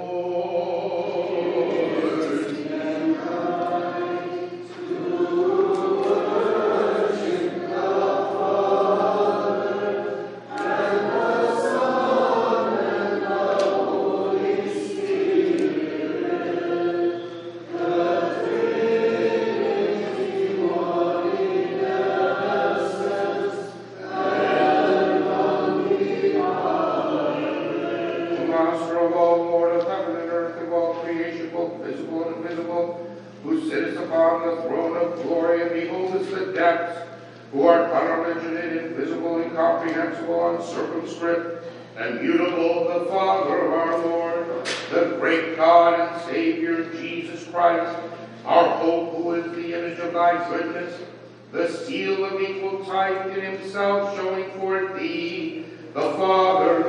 [SPEAKER 1] Master of all, Lord of heaven and earth, of all creation, both visible and invisible, who sittest upon the throne of glory and beholdest the depths, who art unoriginate, invisible, incomprehensible, uncircumscribed, and mutable, the Father of our Lord, the great God and Savior, Jesus Christ, our hope, who is the image of thy goodness, the seal of equal type in himself, showing forth thee, the Father,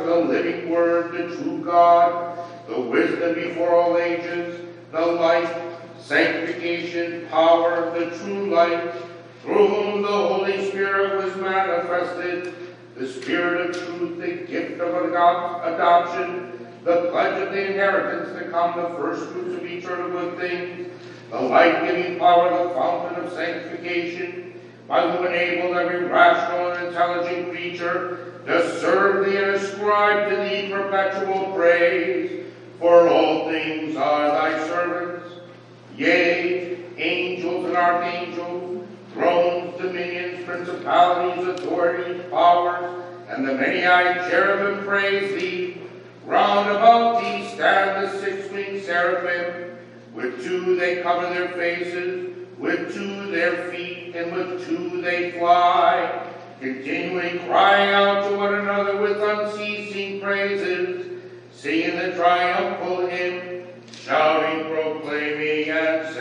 [SPEAKER 1] living Word, the true God, the wisdom before all ages, the light, sanctification, power, the true light, through whom the Holy Spirit was manifested, the Spirit of truth, the gift of adoption, the pledge of the inheritance to come, the first fruits of eternal good things, the life-giving power, the fountain of sanctification, by whom enabled every rational and intelligent creature to serve thee and ascribe to thee perpetual praise, for all things are thy servants, yea, angels and archangels, thrones, dominions, principalities, authorities, powers, and the many-eyed cherubim praise thee. Round about thee stand the six-winged seraphim. With two they cover their faces, with two their feet, and with two they fly, continually crying out to one another with unceasing praises, singing the triumphal hymn, shouting, proclaiming, and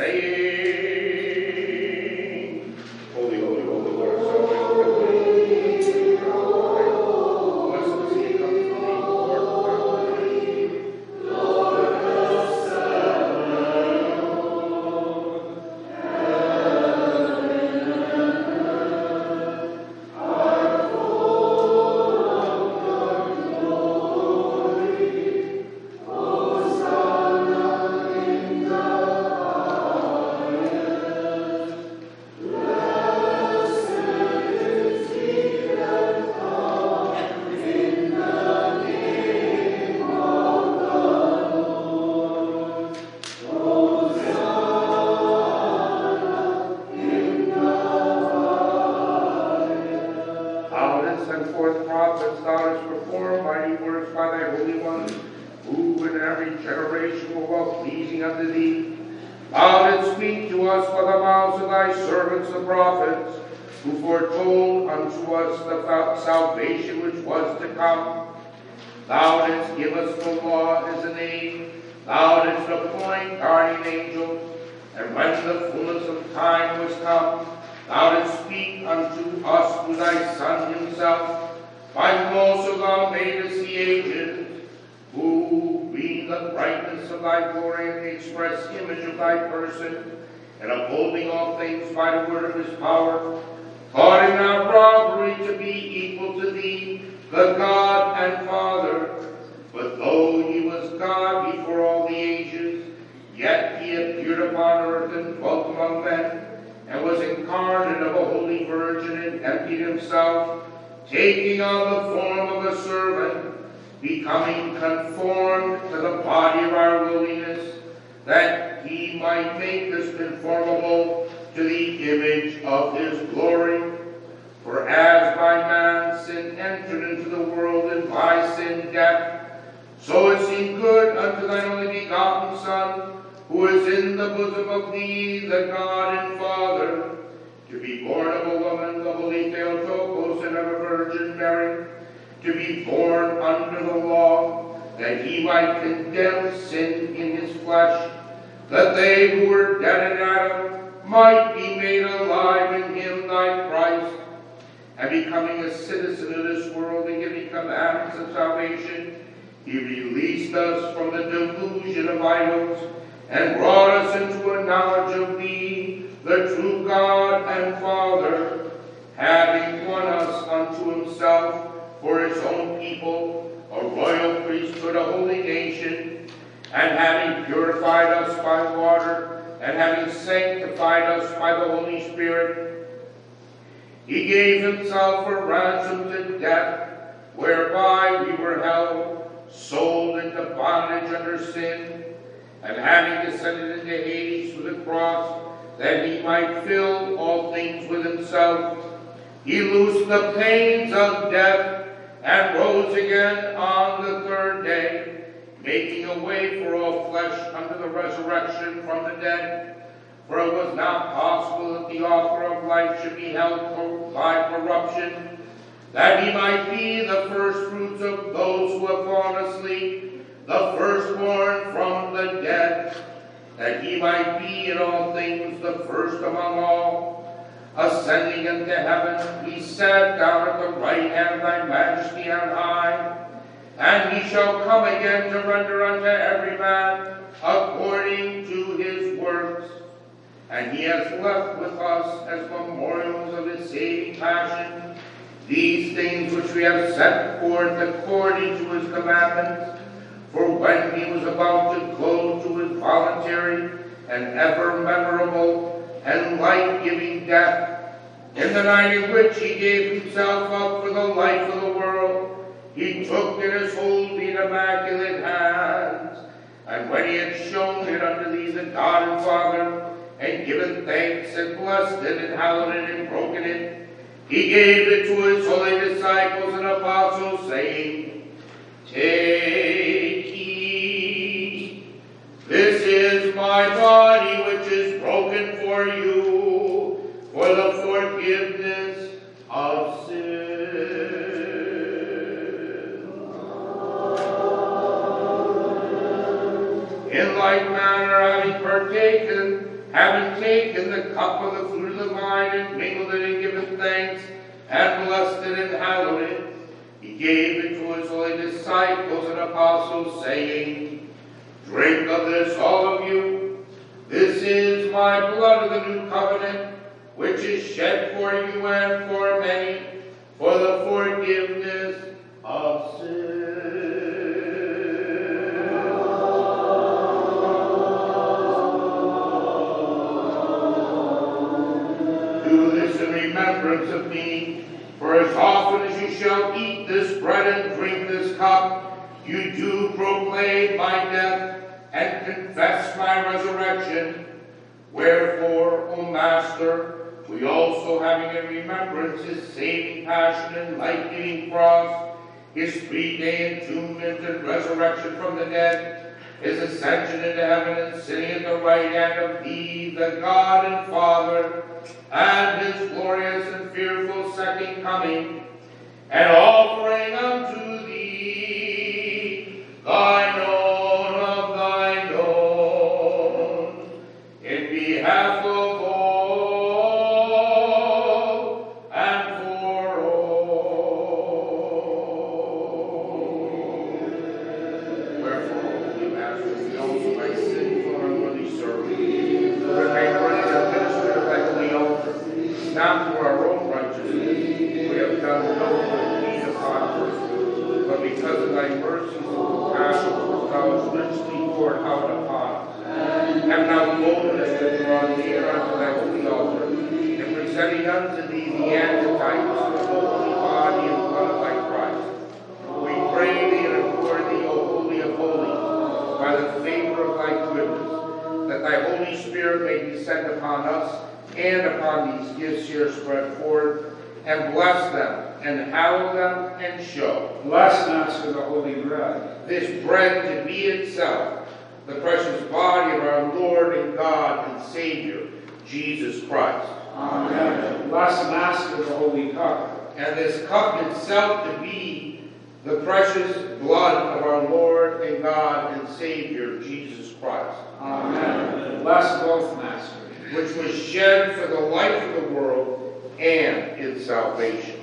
[SPEAKER 1] saying, Holy, holy, holy, Lord, blessed is he who comes in the name of the Lord. Salvation which was to come. Thou didst give us the law as a name. Thou didst appoint guardian angels. And when the fullness of time was come, thou didst speak unto us through thy Son himself, by whom also thou madest the ages, who, being the brightness of thy glory and the express image of thy person, and upholding all things by the word of his power, thought it not robbery to be equal to thee, the God and Father. But though he was God before all the ages, yet he appeared upon earth and dwelt among men, and was incarnate of a holy virgin, and emptied himself, taking on the form of a servant, becoming conformed to the body of our lowliness, that he might make us conformable to the image of his glory. For as by man sin entered into the world, and by sin death, so it seemed good unto thine only begotten Son, who is in the bosom of thee, the God and Father, to be born of a woman, the holy Theotokos, and of a Virgin Mary, to be born under the law, that he might condemn sin in his flesh, that they who were dead in Adam might be made alive in him, thy Christ, and becoming a citizen of this world and giving commandments of salvation, he released us from the delusion of idols and brought us into a knowledge of thee, the true God and Father, having won us unto himself for his own people, a royal priesthood, a holy nation, and having purified us by water, and having sanctified us by the Holy Spirit, he gave himself a ransom to death, whereby we were held, sold into bondage under sin, and having descended into Hades through the cross, that he might fill all things with himself, he loosed the pains of death, and rose again on the third day, making a way for all flesh unto the resurrection from the dead. For it was not possible that the author of life should be held by corruption, that he might be the first fruits of those who have fallen asleep, the firstborn from the dead, that he might be in all things the first among all. Ascending into heaven, he sat down at the right hand of thy majesty on high, and And he shall come again to render unto every man according to his works. And he has left with us as memorials of his saving passion these things which we have set forth according to his commandments. For when he was about to go to his voluntary and ever memorable and life-giving death, in the night in which he gave himself up for the life of the world, he took in his holy and immaculate hands, and when he had shown it unto thee, the God and Father, and given thanks, and blessed it, and hallowed it, and broken it, he gave it to his holy disciples and apostles, saying, Take, eat, this is my body which is broken for you, for the forgiveness of sin. In like manner, having taken the cup of the fruit of the vine, and mingled it, and given thanks, and blessed it, and hallowed it, he gave it to his holy disciples and apostles, saying, Drink of this, all of you. This is my blood of the new covenant, which is shed for you and for many, for the forgiveness of sin. Do this in remembrance of me, for as often as you shall eat this bread and drink this cup, you do proclaim my death and confess my resurrection. Wherefore, O Master, we also, having in remembrance his saving passion and life-giving cross, his 3-day entombment and resurrection from the dead, his ascension into heaven and sitting at the right hand of thee, the God and Father, and his glorious and fearful second coming, and offering unto thee thine own of thine own, in behalf of all and for all. Wherefore, Holy Master, we also thy sinful and unworthy servant, who remain worthy to minister to thy holy altar, not for our own righteousness, we have done no good deed upon earth, but because of thy mercy and compassion, thou hast richly poured out upon us. Have now boldness to draw near unto thy holy altar, and presenting unto thee the antitypes of the holy body and blood of thy Christ. We pray thee and implore thee, O Holy of Holies, by the favor of thy goodness, that thy Holy Spirit may descend upon us and upon these gifts here spread forth, and bless them, and hallow them, and show.
[SPEAKER 3] Bless, Master, the holy bread.
[SPEAKER 1] This bread to be itself the precious body of our Lord and God and Savior, Jesus Christ.
[SPEAKER 3] Amen. Bless, Master, the holy cup.
[SPEAKER 1] And this cup itself to be the precious blood of our Lord and God and Savior, Jesus Christ.
[SPEAKER 3] Amen. Bless both, Master,
[SPEAKER 1] which was shed for the life of the world and its salvation.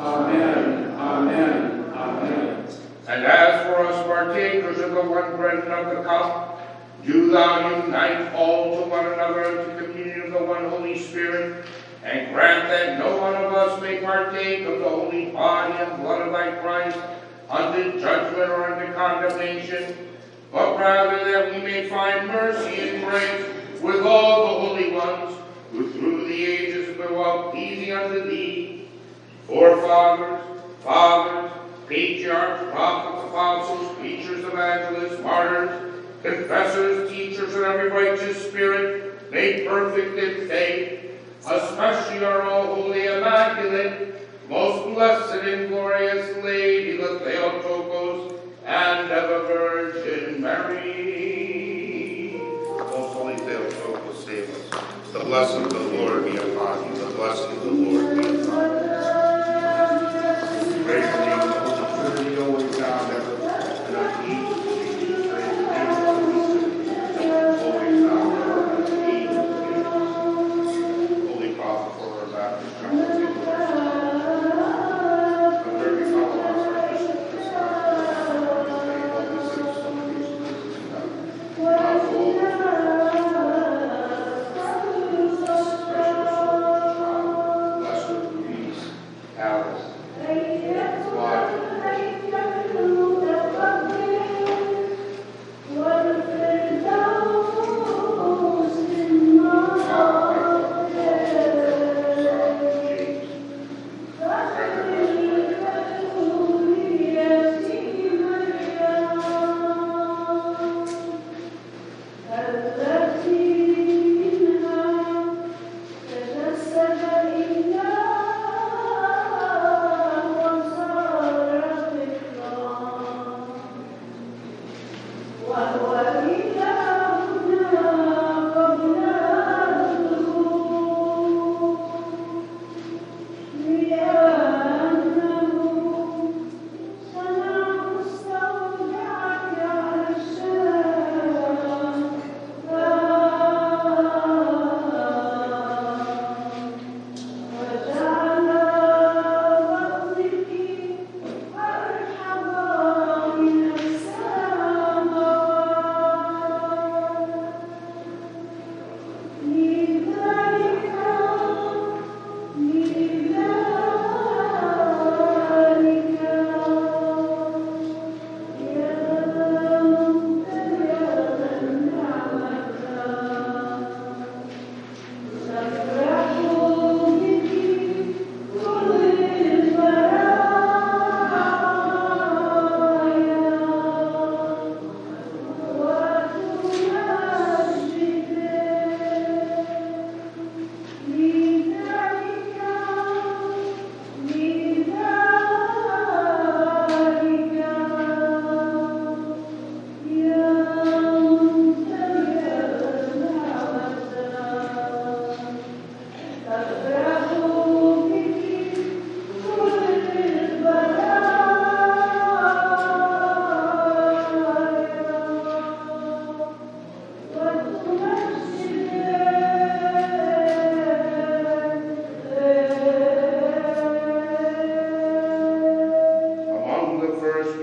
[SPEAKER 3] Amen. Amen. Amen.
[SPEAKER 1] And as for us partakers of the one bread and of the cup, do thou unite all to one another unto communion of the one Holy Spirit, and grant that no one of us may partake of the holy body and blood of thy Christ unto judgment or unto condemnation, but rather that we may find mercy and grace with all the holy ones, who through the ages have been well pleasing unto thee, forefathers, fathers, patriarchs, prophets, apostles, preachers, evangelists, martyrs, confessors, teachers, and every righteous spirit, made perfect in faith, especially our all holy, immaculate, most blessed and glorious Lady, the Theotokos, and ever Virgin Mary. Most holy Theotokos, save us. The blessing of the Lord be upon you. The blessing of the Lord be upon you. Praise the name of the Holy Trinity, always now and ever, and unto each of these. Praise the name of the Holy Trinity, always now and ever, and unto each of these. Holy Prophet, for our Baptist Church, and where we follow us, our Bishop,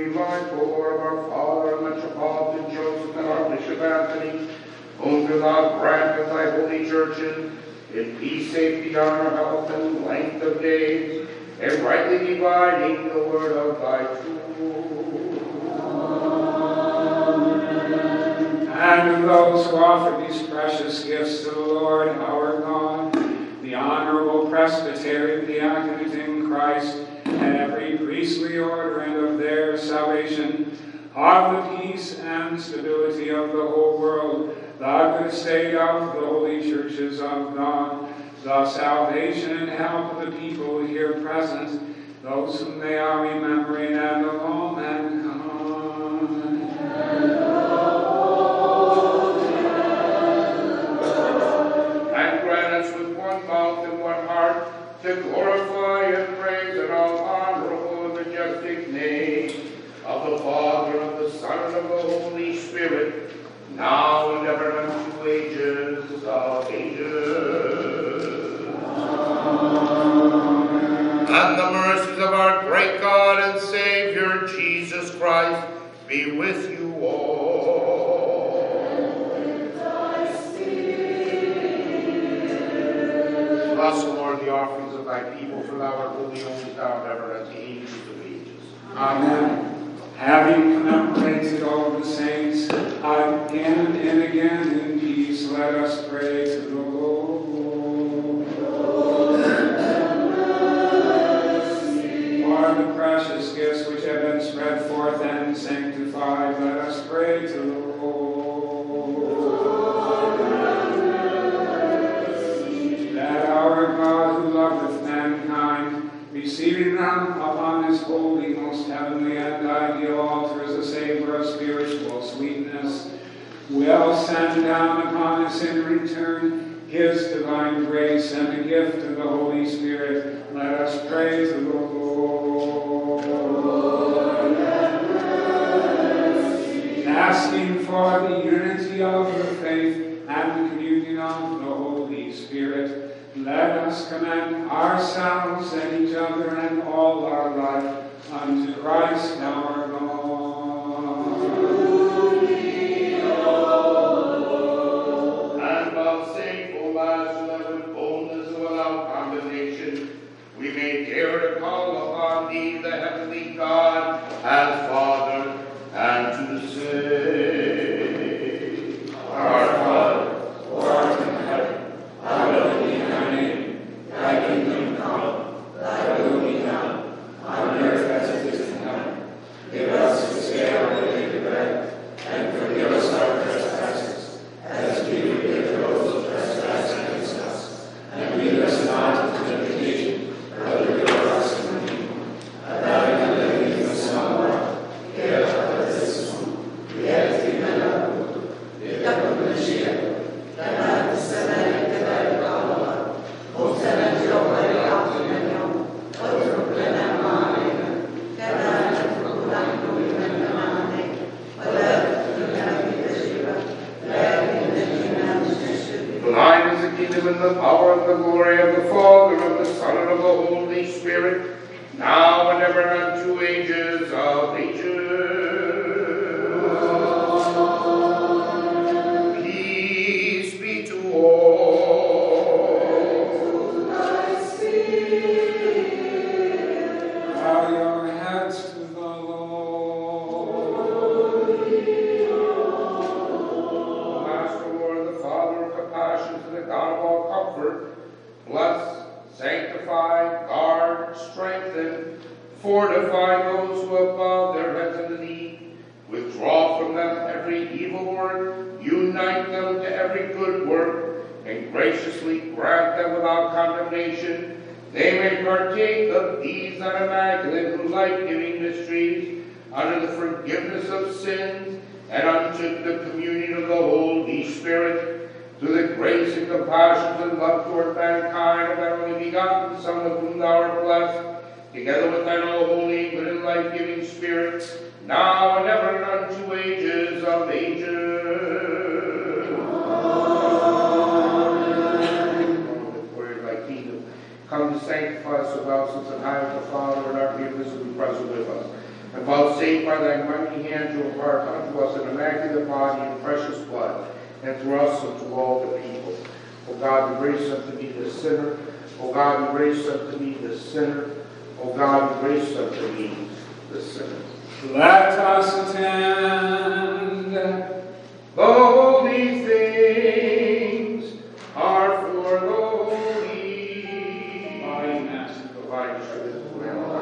[SPEAKER 1] be mindful, Lord, of our Father, Metropolitan Joseph, and our Bishop Anthony, whom do thou grant in thy holy churches, in peace, safety, honor, health, and length of days, and rightly dividing the word of thy truth.
[SPEAKER 3] And to those who offer these precious gifts to the Lord our God, the Honorable Presbytery, the Diaconate in Christ, and every priestly order and of their salvation, of the peace and stability of the whole world, the good state of the holy churches of God, the salvation and help of the people here present, those whom they are remembering, and of all mankind.
[SPEAKER 1] And grant us with one mouth and one heart to glorify and praise in all honorable and majestic name of the Father, of the Son, and of the Holy Spirit, now and ever unto ages of ages. And the mercies of our great God and Savior, Jesus Christ, be with you all. Bless, O Lord, the offerings of thy people, for thou art holy, only thou and ever at the ages of ages.
[SPEAKER 3] Amen. Having commemorated all the saints, again and again in peace, let us pray to the Lord. For the precious gifts which have been spread forth and sanctified, let us pray to the Lord. That our God, who loveth mankind, receiving them upon his holy, most heavenly and ideal altar as a savor of spiritual sweetness, will send down upon us in return his divine grace and the gift of the Holy Spirit. Let us pray to the Lord. Asking for the unity of the faith and the communion of the Holy Spirit, let us commend ourselves and each other and all our life unto Christ our God.
[SPEAKER 1] And vouchsafe, O last, that with boldness and without condemnation, we may dare to call upon thee, the heavenly God, as Father, and to say, Our Father, who art in heaven, hallowed be thy name. Thy kingdom come, thy will be done, on earth as it is in heaven. Give us this day our daily bread, and forgive us our trespasses, as we forgive those who trespass against us. And lead us not into temptation, but deliver us from evil. And thou living in the summer, give us this one. Yet we may not the Mashiach, that the Senate, that thine is the kingdom and the power and the glory of the Father, of the Son, and of the Holy Spirit, now and ever unto ages of ages. Peace be to all.
[SPEAKER 3] Bow your heads to the Lord.
[SPEAKER 1] Ask the Lord, the Father of compassion, and the God of all comfort, bless, sanctify, guard, strengthen, fortify those who have bowed their heads unto thee. Withdraw from them every evil work, unite them to every good work, and graciously grant them without condemnation, they may partake of these unimmaculate and life-giving mysteries, unto the forgiveness of sins, and unto the communion of the Holy Spirit, through the grace and compassion and love toward mankind of thy only begotten Son, with whom thou art blessed, together with thine all holy, good, and life-giving Spirit, now and ever and unto ages of ages. Amen. The glory of thy kingdom, come to sanctify us, O thou, since on high as the Father, and art near, this will be present with us. and vouchsafe by thy mighty hand to impart unto us an immaculate body and precious blood, and through us unto all the people. O God, the grace unto me the sinner. O God, the grace unto me the sinner. O God, the grace unto me the sinner.
[SPEAKER 3] Let us attend.
[SPEAKER 1] The holy things are for the holy.
[SPEAKER 3] Body mass.
[SPEAKER 1] The light of this Lamb of God.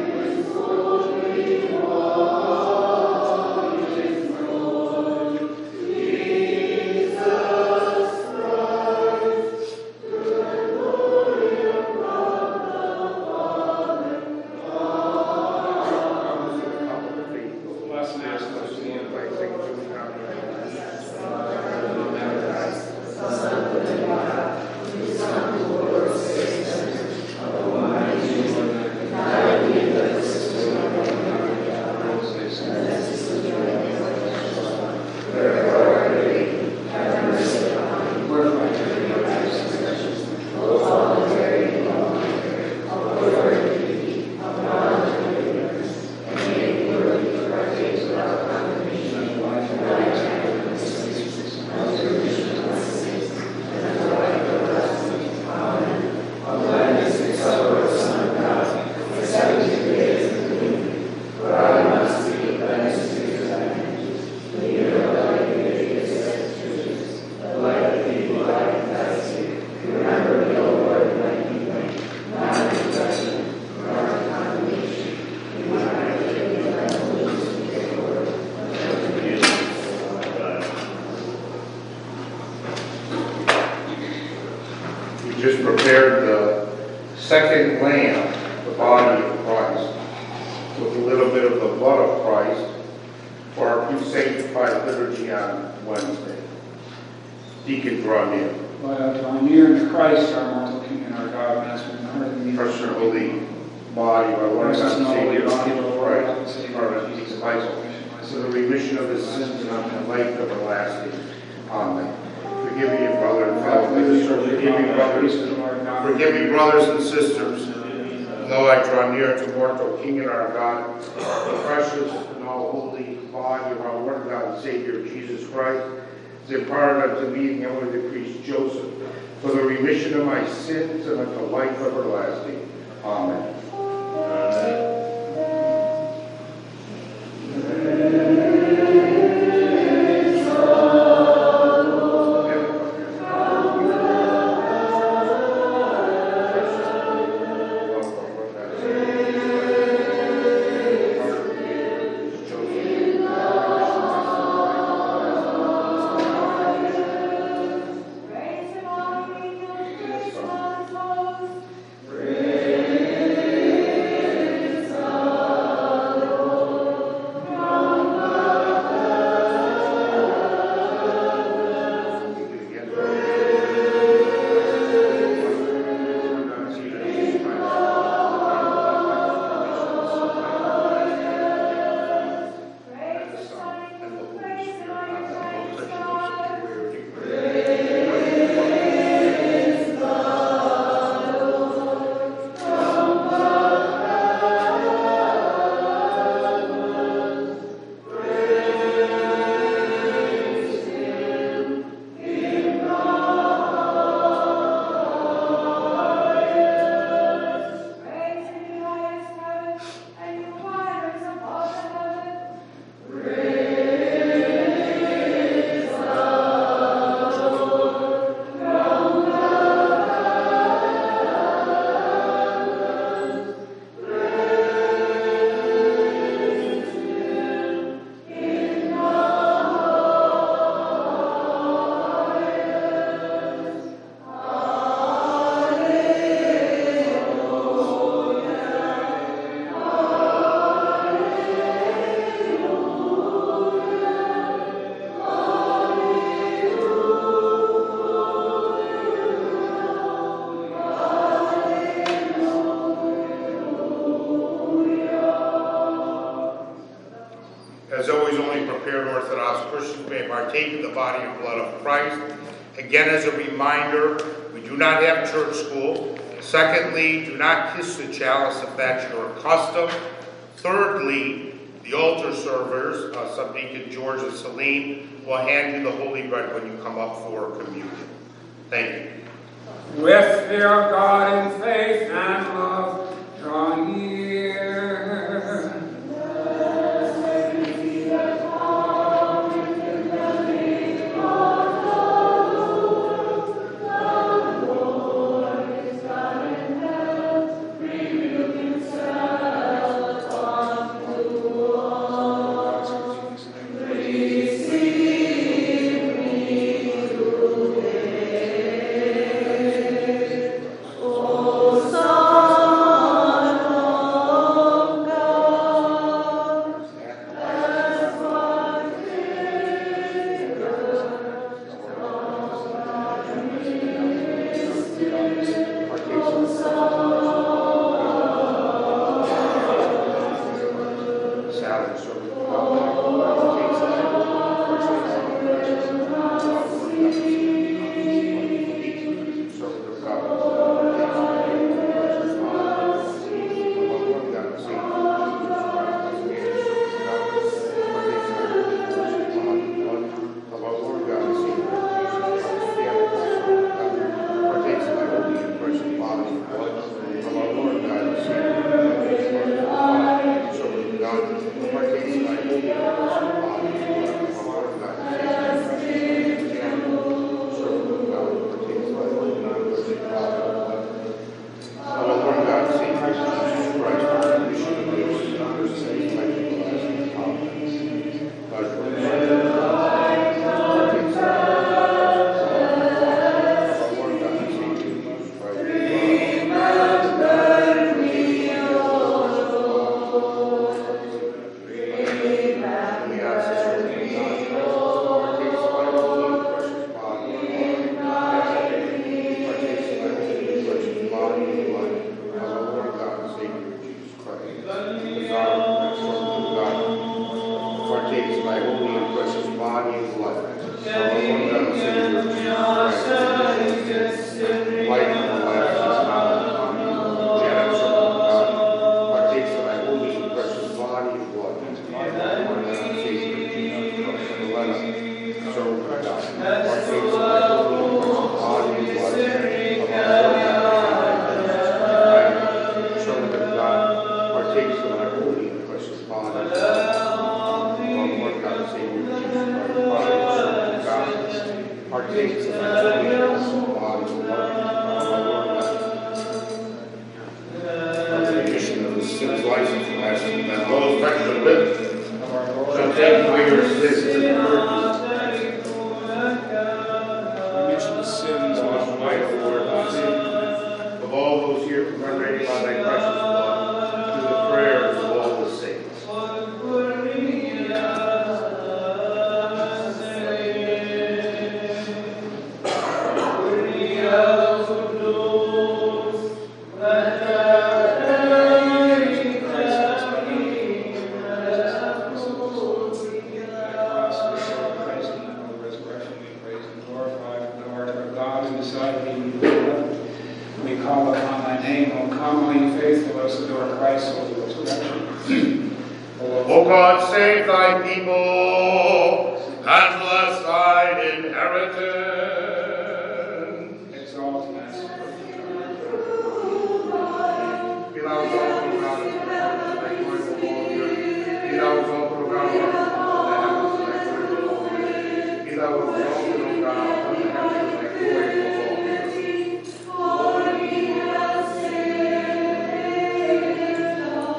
[SPEAKER 1] Just prepared the second lamb, the body of Christ, with a little bit of the blood of Christ for our pre-sanctified liturgy on Wednesday. Deacon, draw near.
[SPEAKER 3] Let us draw near to Christ, our mortal King and our God, Master and heart and the
[SPEAKER 1] Precious and holy body of our Lord and Savior Jesus Christ, our Jesus Christ, for the remission of his sins and unto life everlasting. Amen. Forgive me, brother and fellow minister. Forgive me, brothers and sisters. Though I draw near to mortal King and our God, the precious and all holy body of our Lord and God and Savior Jesus Christ, is imparted unto me and unto the priest Joseph, for the remission of my sins and unto life everlasting. Amen. As always, only prepared Orthodox Christians may partake of the body and blood of Christ. Again, as a reminder, we do not have church school. Secondly, do not kiss the chalice if that's your custom. Thirdly, The altar servers, Subdeacon George and Celine, will hand you the holy bread when you come up for communion. Thank you.
[SPEAKER 3] With fear of God in faith and love, draw near.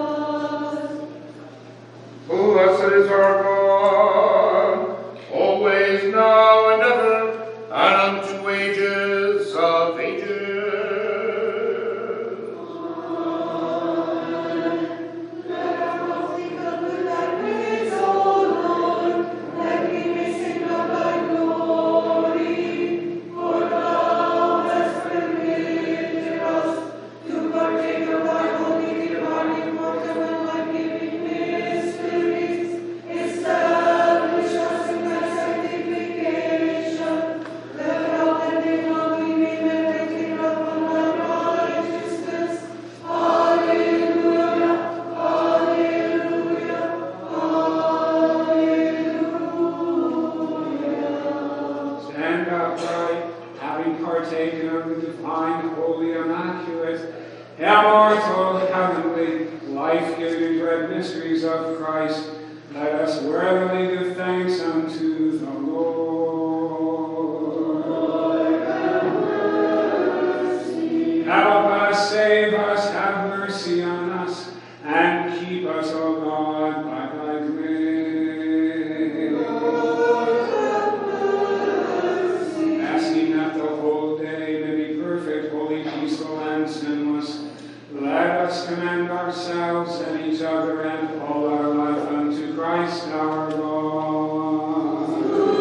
[SPEAKER 1] Blessed is our God, always.
[SPEAKER 3] Verily give thanks unto the Lord. Help us, save us, have mercy on us, and keep us, O God, by thy grace. Asking that the whole day may be perfect, holy, peaceful, and sinless, let us commend ourselves and each other and all our life unto Christ our Lord.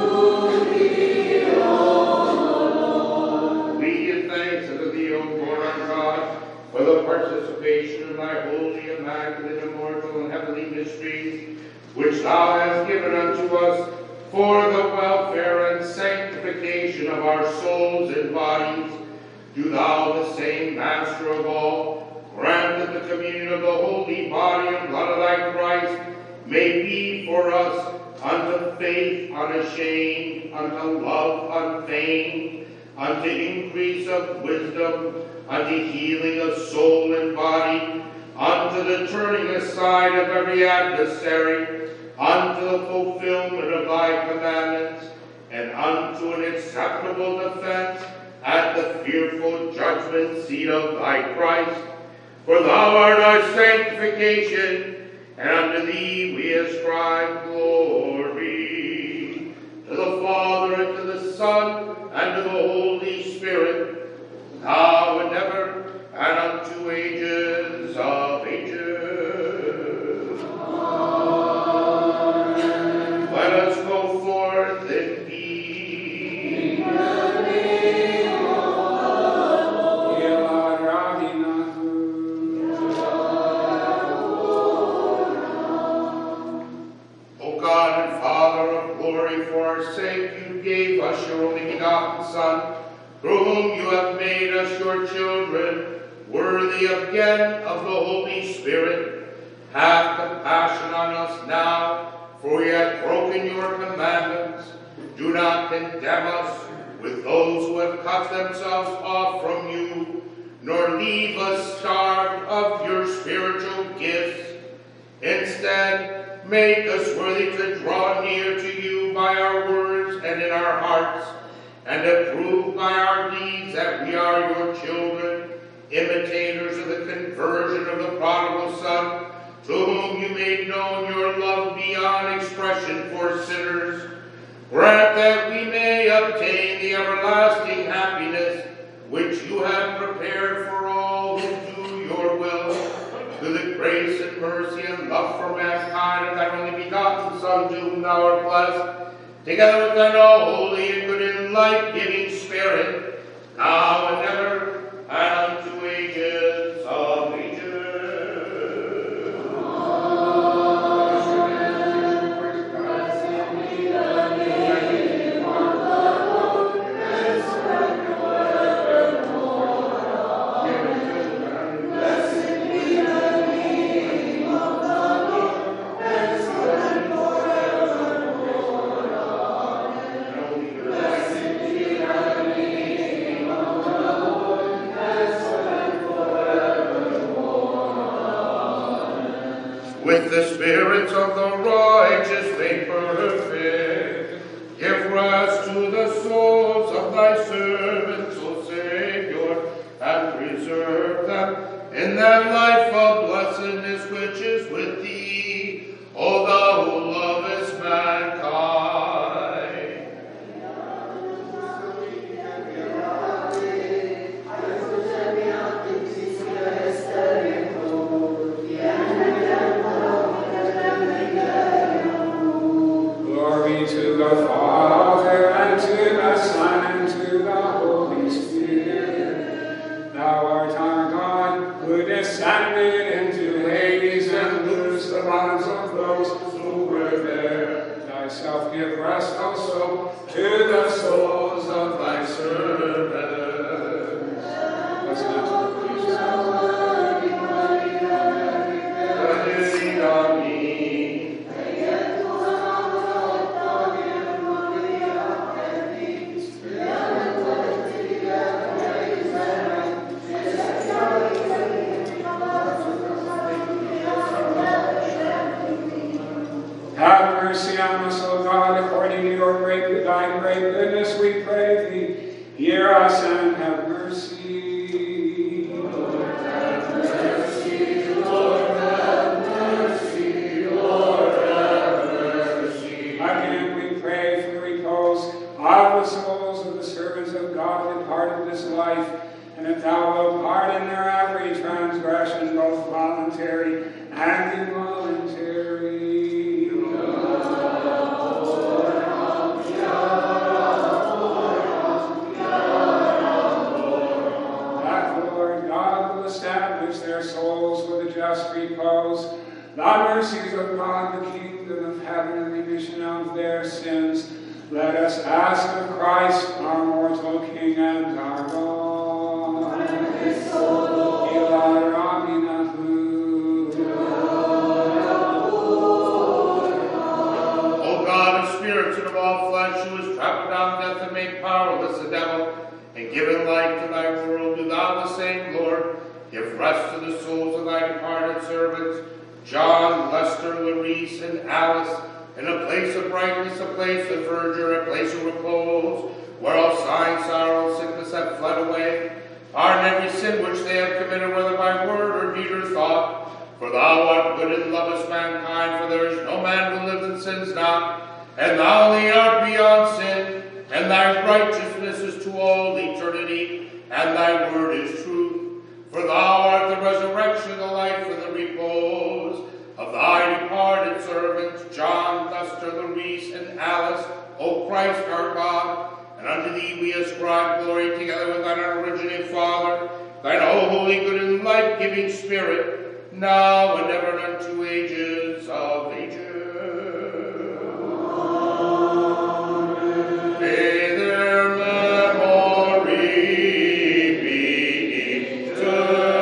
[SPEAKER 1] We give thanks unto thee, O Lord our God, for the participation in thy holy, immaculate, immortal, and heavenly mysteries, which thou hast given unto us for the welfare and sanctification of our souls and bodies. Do thou, the same Master of all, grant that the communion of the holy body and blood of thy Christ may be for us unto faith unashamed, unto love unfeigned, unto increase of wisdom, unto healing of soul and body, unto the turning aside of every adversary, unto the fulfillment of thy commandments, and unto an acceptable defense at the fearful judgment seat of thy Christ. For thou art our sanctification, and unto thee we ascribe glory. To the Father, and to the Son, and to the Holy Spirit, now and ever, and unto ages of ages. Amen. Let us go forth in peace. In the name of O God and Father of glory, for our sake you gave us your only begotten Son, through whom you have made us your children, worthy again of the Holy Spirit. Have compassion on us now, for we have broken your commandments. Do not condemn us with those who have cut themselves off from you, nor leave us starved of your spiritual gifts. Instead, make us worthy to draw near to you by our words and in our hearts, and to prove by our deeds that we are your children, imitators of the conversion of the prodigal Son, to whom you made known your love beyond expression for sinners. Grant that we may obtain the everlasting happiness which you have prepared for all who do your will, through the grace and mercy and love for mankind of thy only begotten Son, to whom thou art blessed, together with thine all holy and good and life-giving Spirit, now and ever, and unto ages of ages. With the spirits of the righteous make perfect, give rest to the souls of thy servants, O Savior, and preserve them in that life of blessedness which is with thee, O thou who lovest mankind.
[SPEAKER 3] Glory to the Father, and to the Son, and to the Holy Spirit. Thou art our God, who descended into Hades and loosed the bonds of those who were there. Thyself give rest also to the souls of thy servants. Let's not Have mercy on on us, O God, according to thy great goodness, we pray thee. Hear us and have mercy.
[SPEAKER 5] Lord, have mercy. Lord, have mercy. Lord, have mercy.
[SPEAKER 3] Again, we pray for the repose of the souls of the servants of God that departed this life, and that thou wilt pardon their every transgression, both voluntary and involuntary. That, Lord God, will establish their souls with a just repose. The mercies of God, the kingdom of heaven, and remission of their sins. Let us ask of Christ, our mortal King and our God.
[SPEAKER 1] O God of spirits and of all flesh, who has trampled down death and made powerless the devil, and given life to thy world, do thou the same, Lord, give rest to the souls of thy departed servants, John, Lester, Larice, and Alice, in a place of brightness, a place of verdure, a place of repose, where all sighing, sorrow, and sickness have fled away. Pardon every sin which they have committed, whether by word or deed or thought. For thou art good and lovest mankind, for there is no man who lives and sins not. And thou only art beyond sin, and thy righteousness is to all eternity, and thy word is truth. For thou art the resurrection, the life, and the repose of thy departed servants, John, Lester, Larice, and Alice, O Christ our God. And unto thee we ascribe glory together with thine unoriginate Father, thine O holy, good, and life-giving Spirit, now and ever and unto ages of ages. Amen. May their memory be eternal.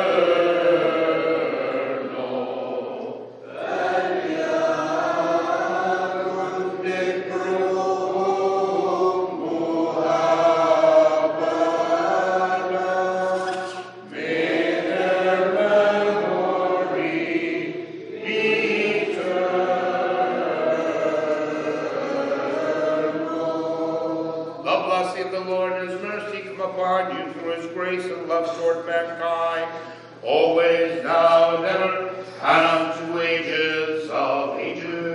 [SPEAKER 1] Upon you through his grace and love toward mankind, always, now, and ever, and unto ages of ages.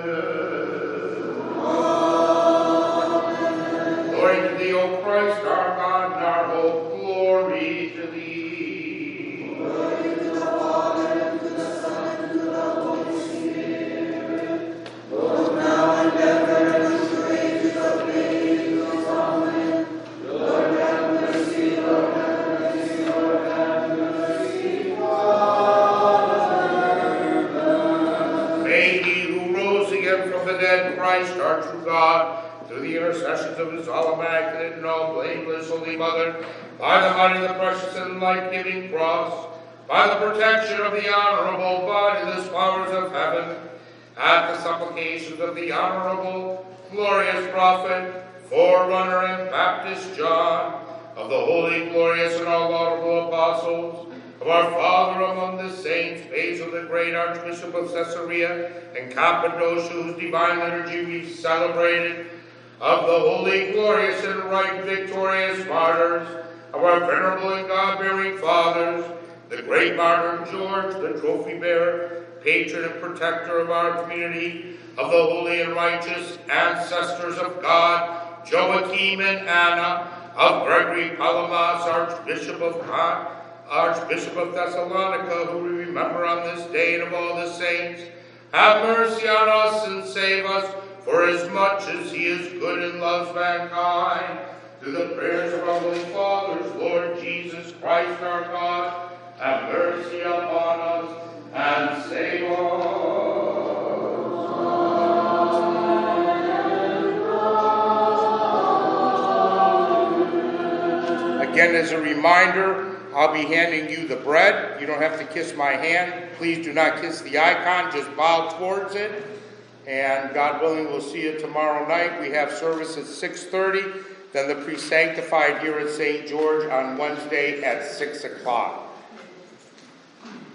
[SPEAKER 1] Amen. Glory to thee, O Christ, our God and our hope. Glory to thee.
[SPEAKER 5] Glory to the Father, and to the Son, and to the Holy Spirit, both now and ever, and unto ages of ages. Amen. Lord, have mercy. Lord, have mercy. Lord, have mercy.
[SPEAKER 1] May he who rose again from the dead, Christ, our true God, through the intercessions of his all immaculate and all blameless Holy Mother, by the might of the precious and life-giving cross, by the protection of the honorable bodiless powers of heaven, at the supplications of the honorable, glorious prophet, forerunner and Baptist John, of the holy, glorious, and all laudable apostles, of our Father among the saints, Basil the great Archbishop of Caesarea and Cappadocia, whose divine liturgy we've celebrated, of the holy, glorious, and right victorious martyrs, of our venerable and God-bearing fathers, the great martyr George, the trophy bearer, patron and protector of our community, of the holy and righteous ancestors of God, Joachim and Anna, of Gregory Palamas, Archbishop of Thessalonica, who we remember on this day, and of all the saints. Have mercy on us and save us, for as much as he is good and loves mankind. Through the prayers of our holy fathers, Lord Jesus Christ our God, have mercy upon us and save us. Again, as a reminder, I'll be handing you the bread. You don't have to kiss my hand. Please do not kiss the icon. Just bow towards it. And God willing, we'll see you tomorrow night. We have service at 6:30. Then the pre-sanctified here at St. George on Wednesday at 6 o'clock.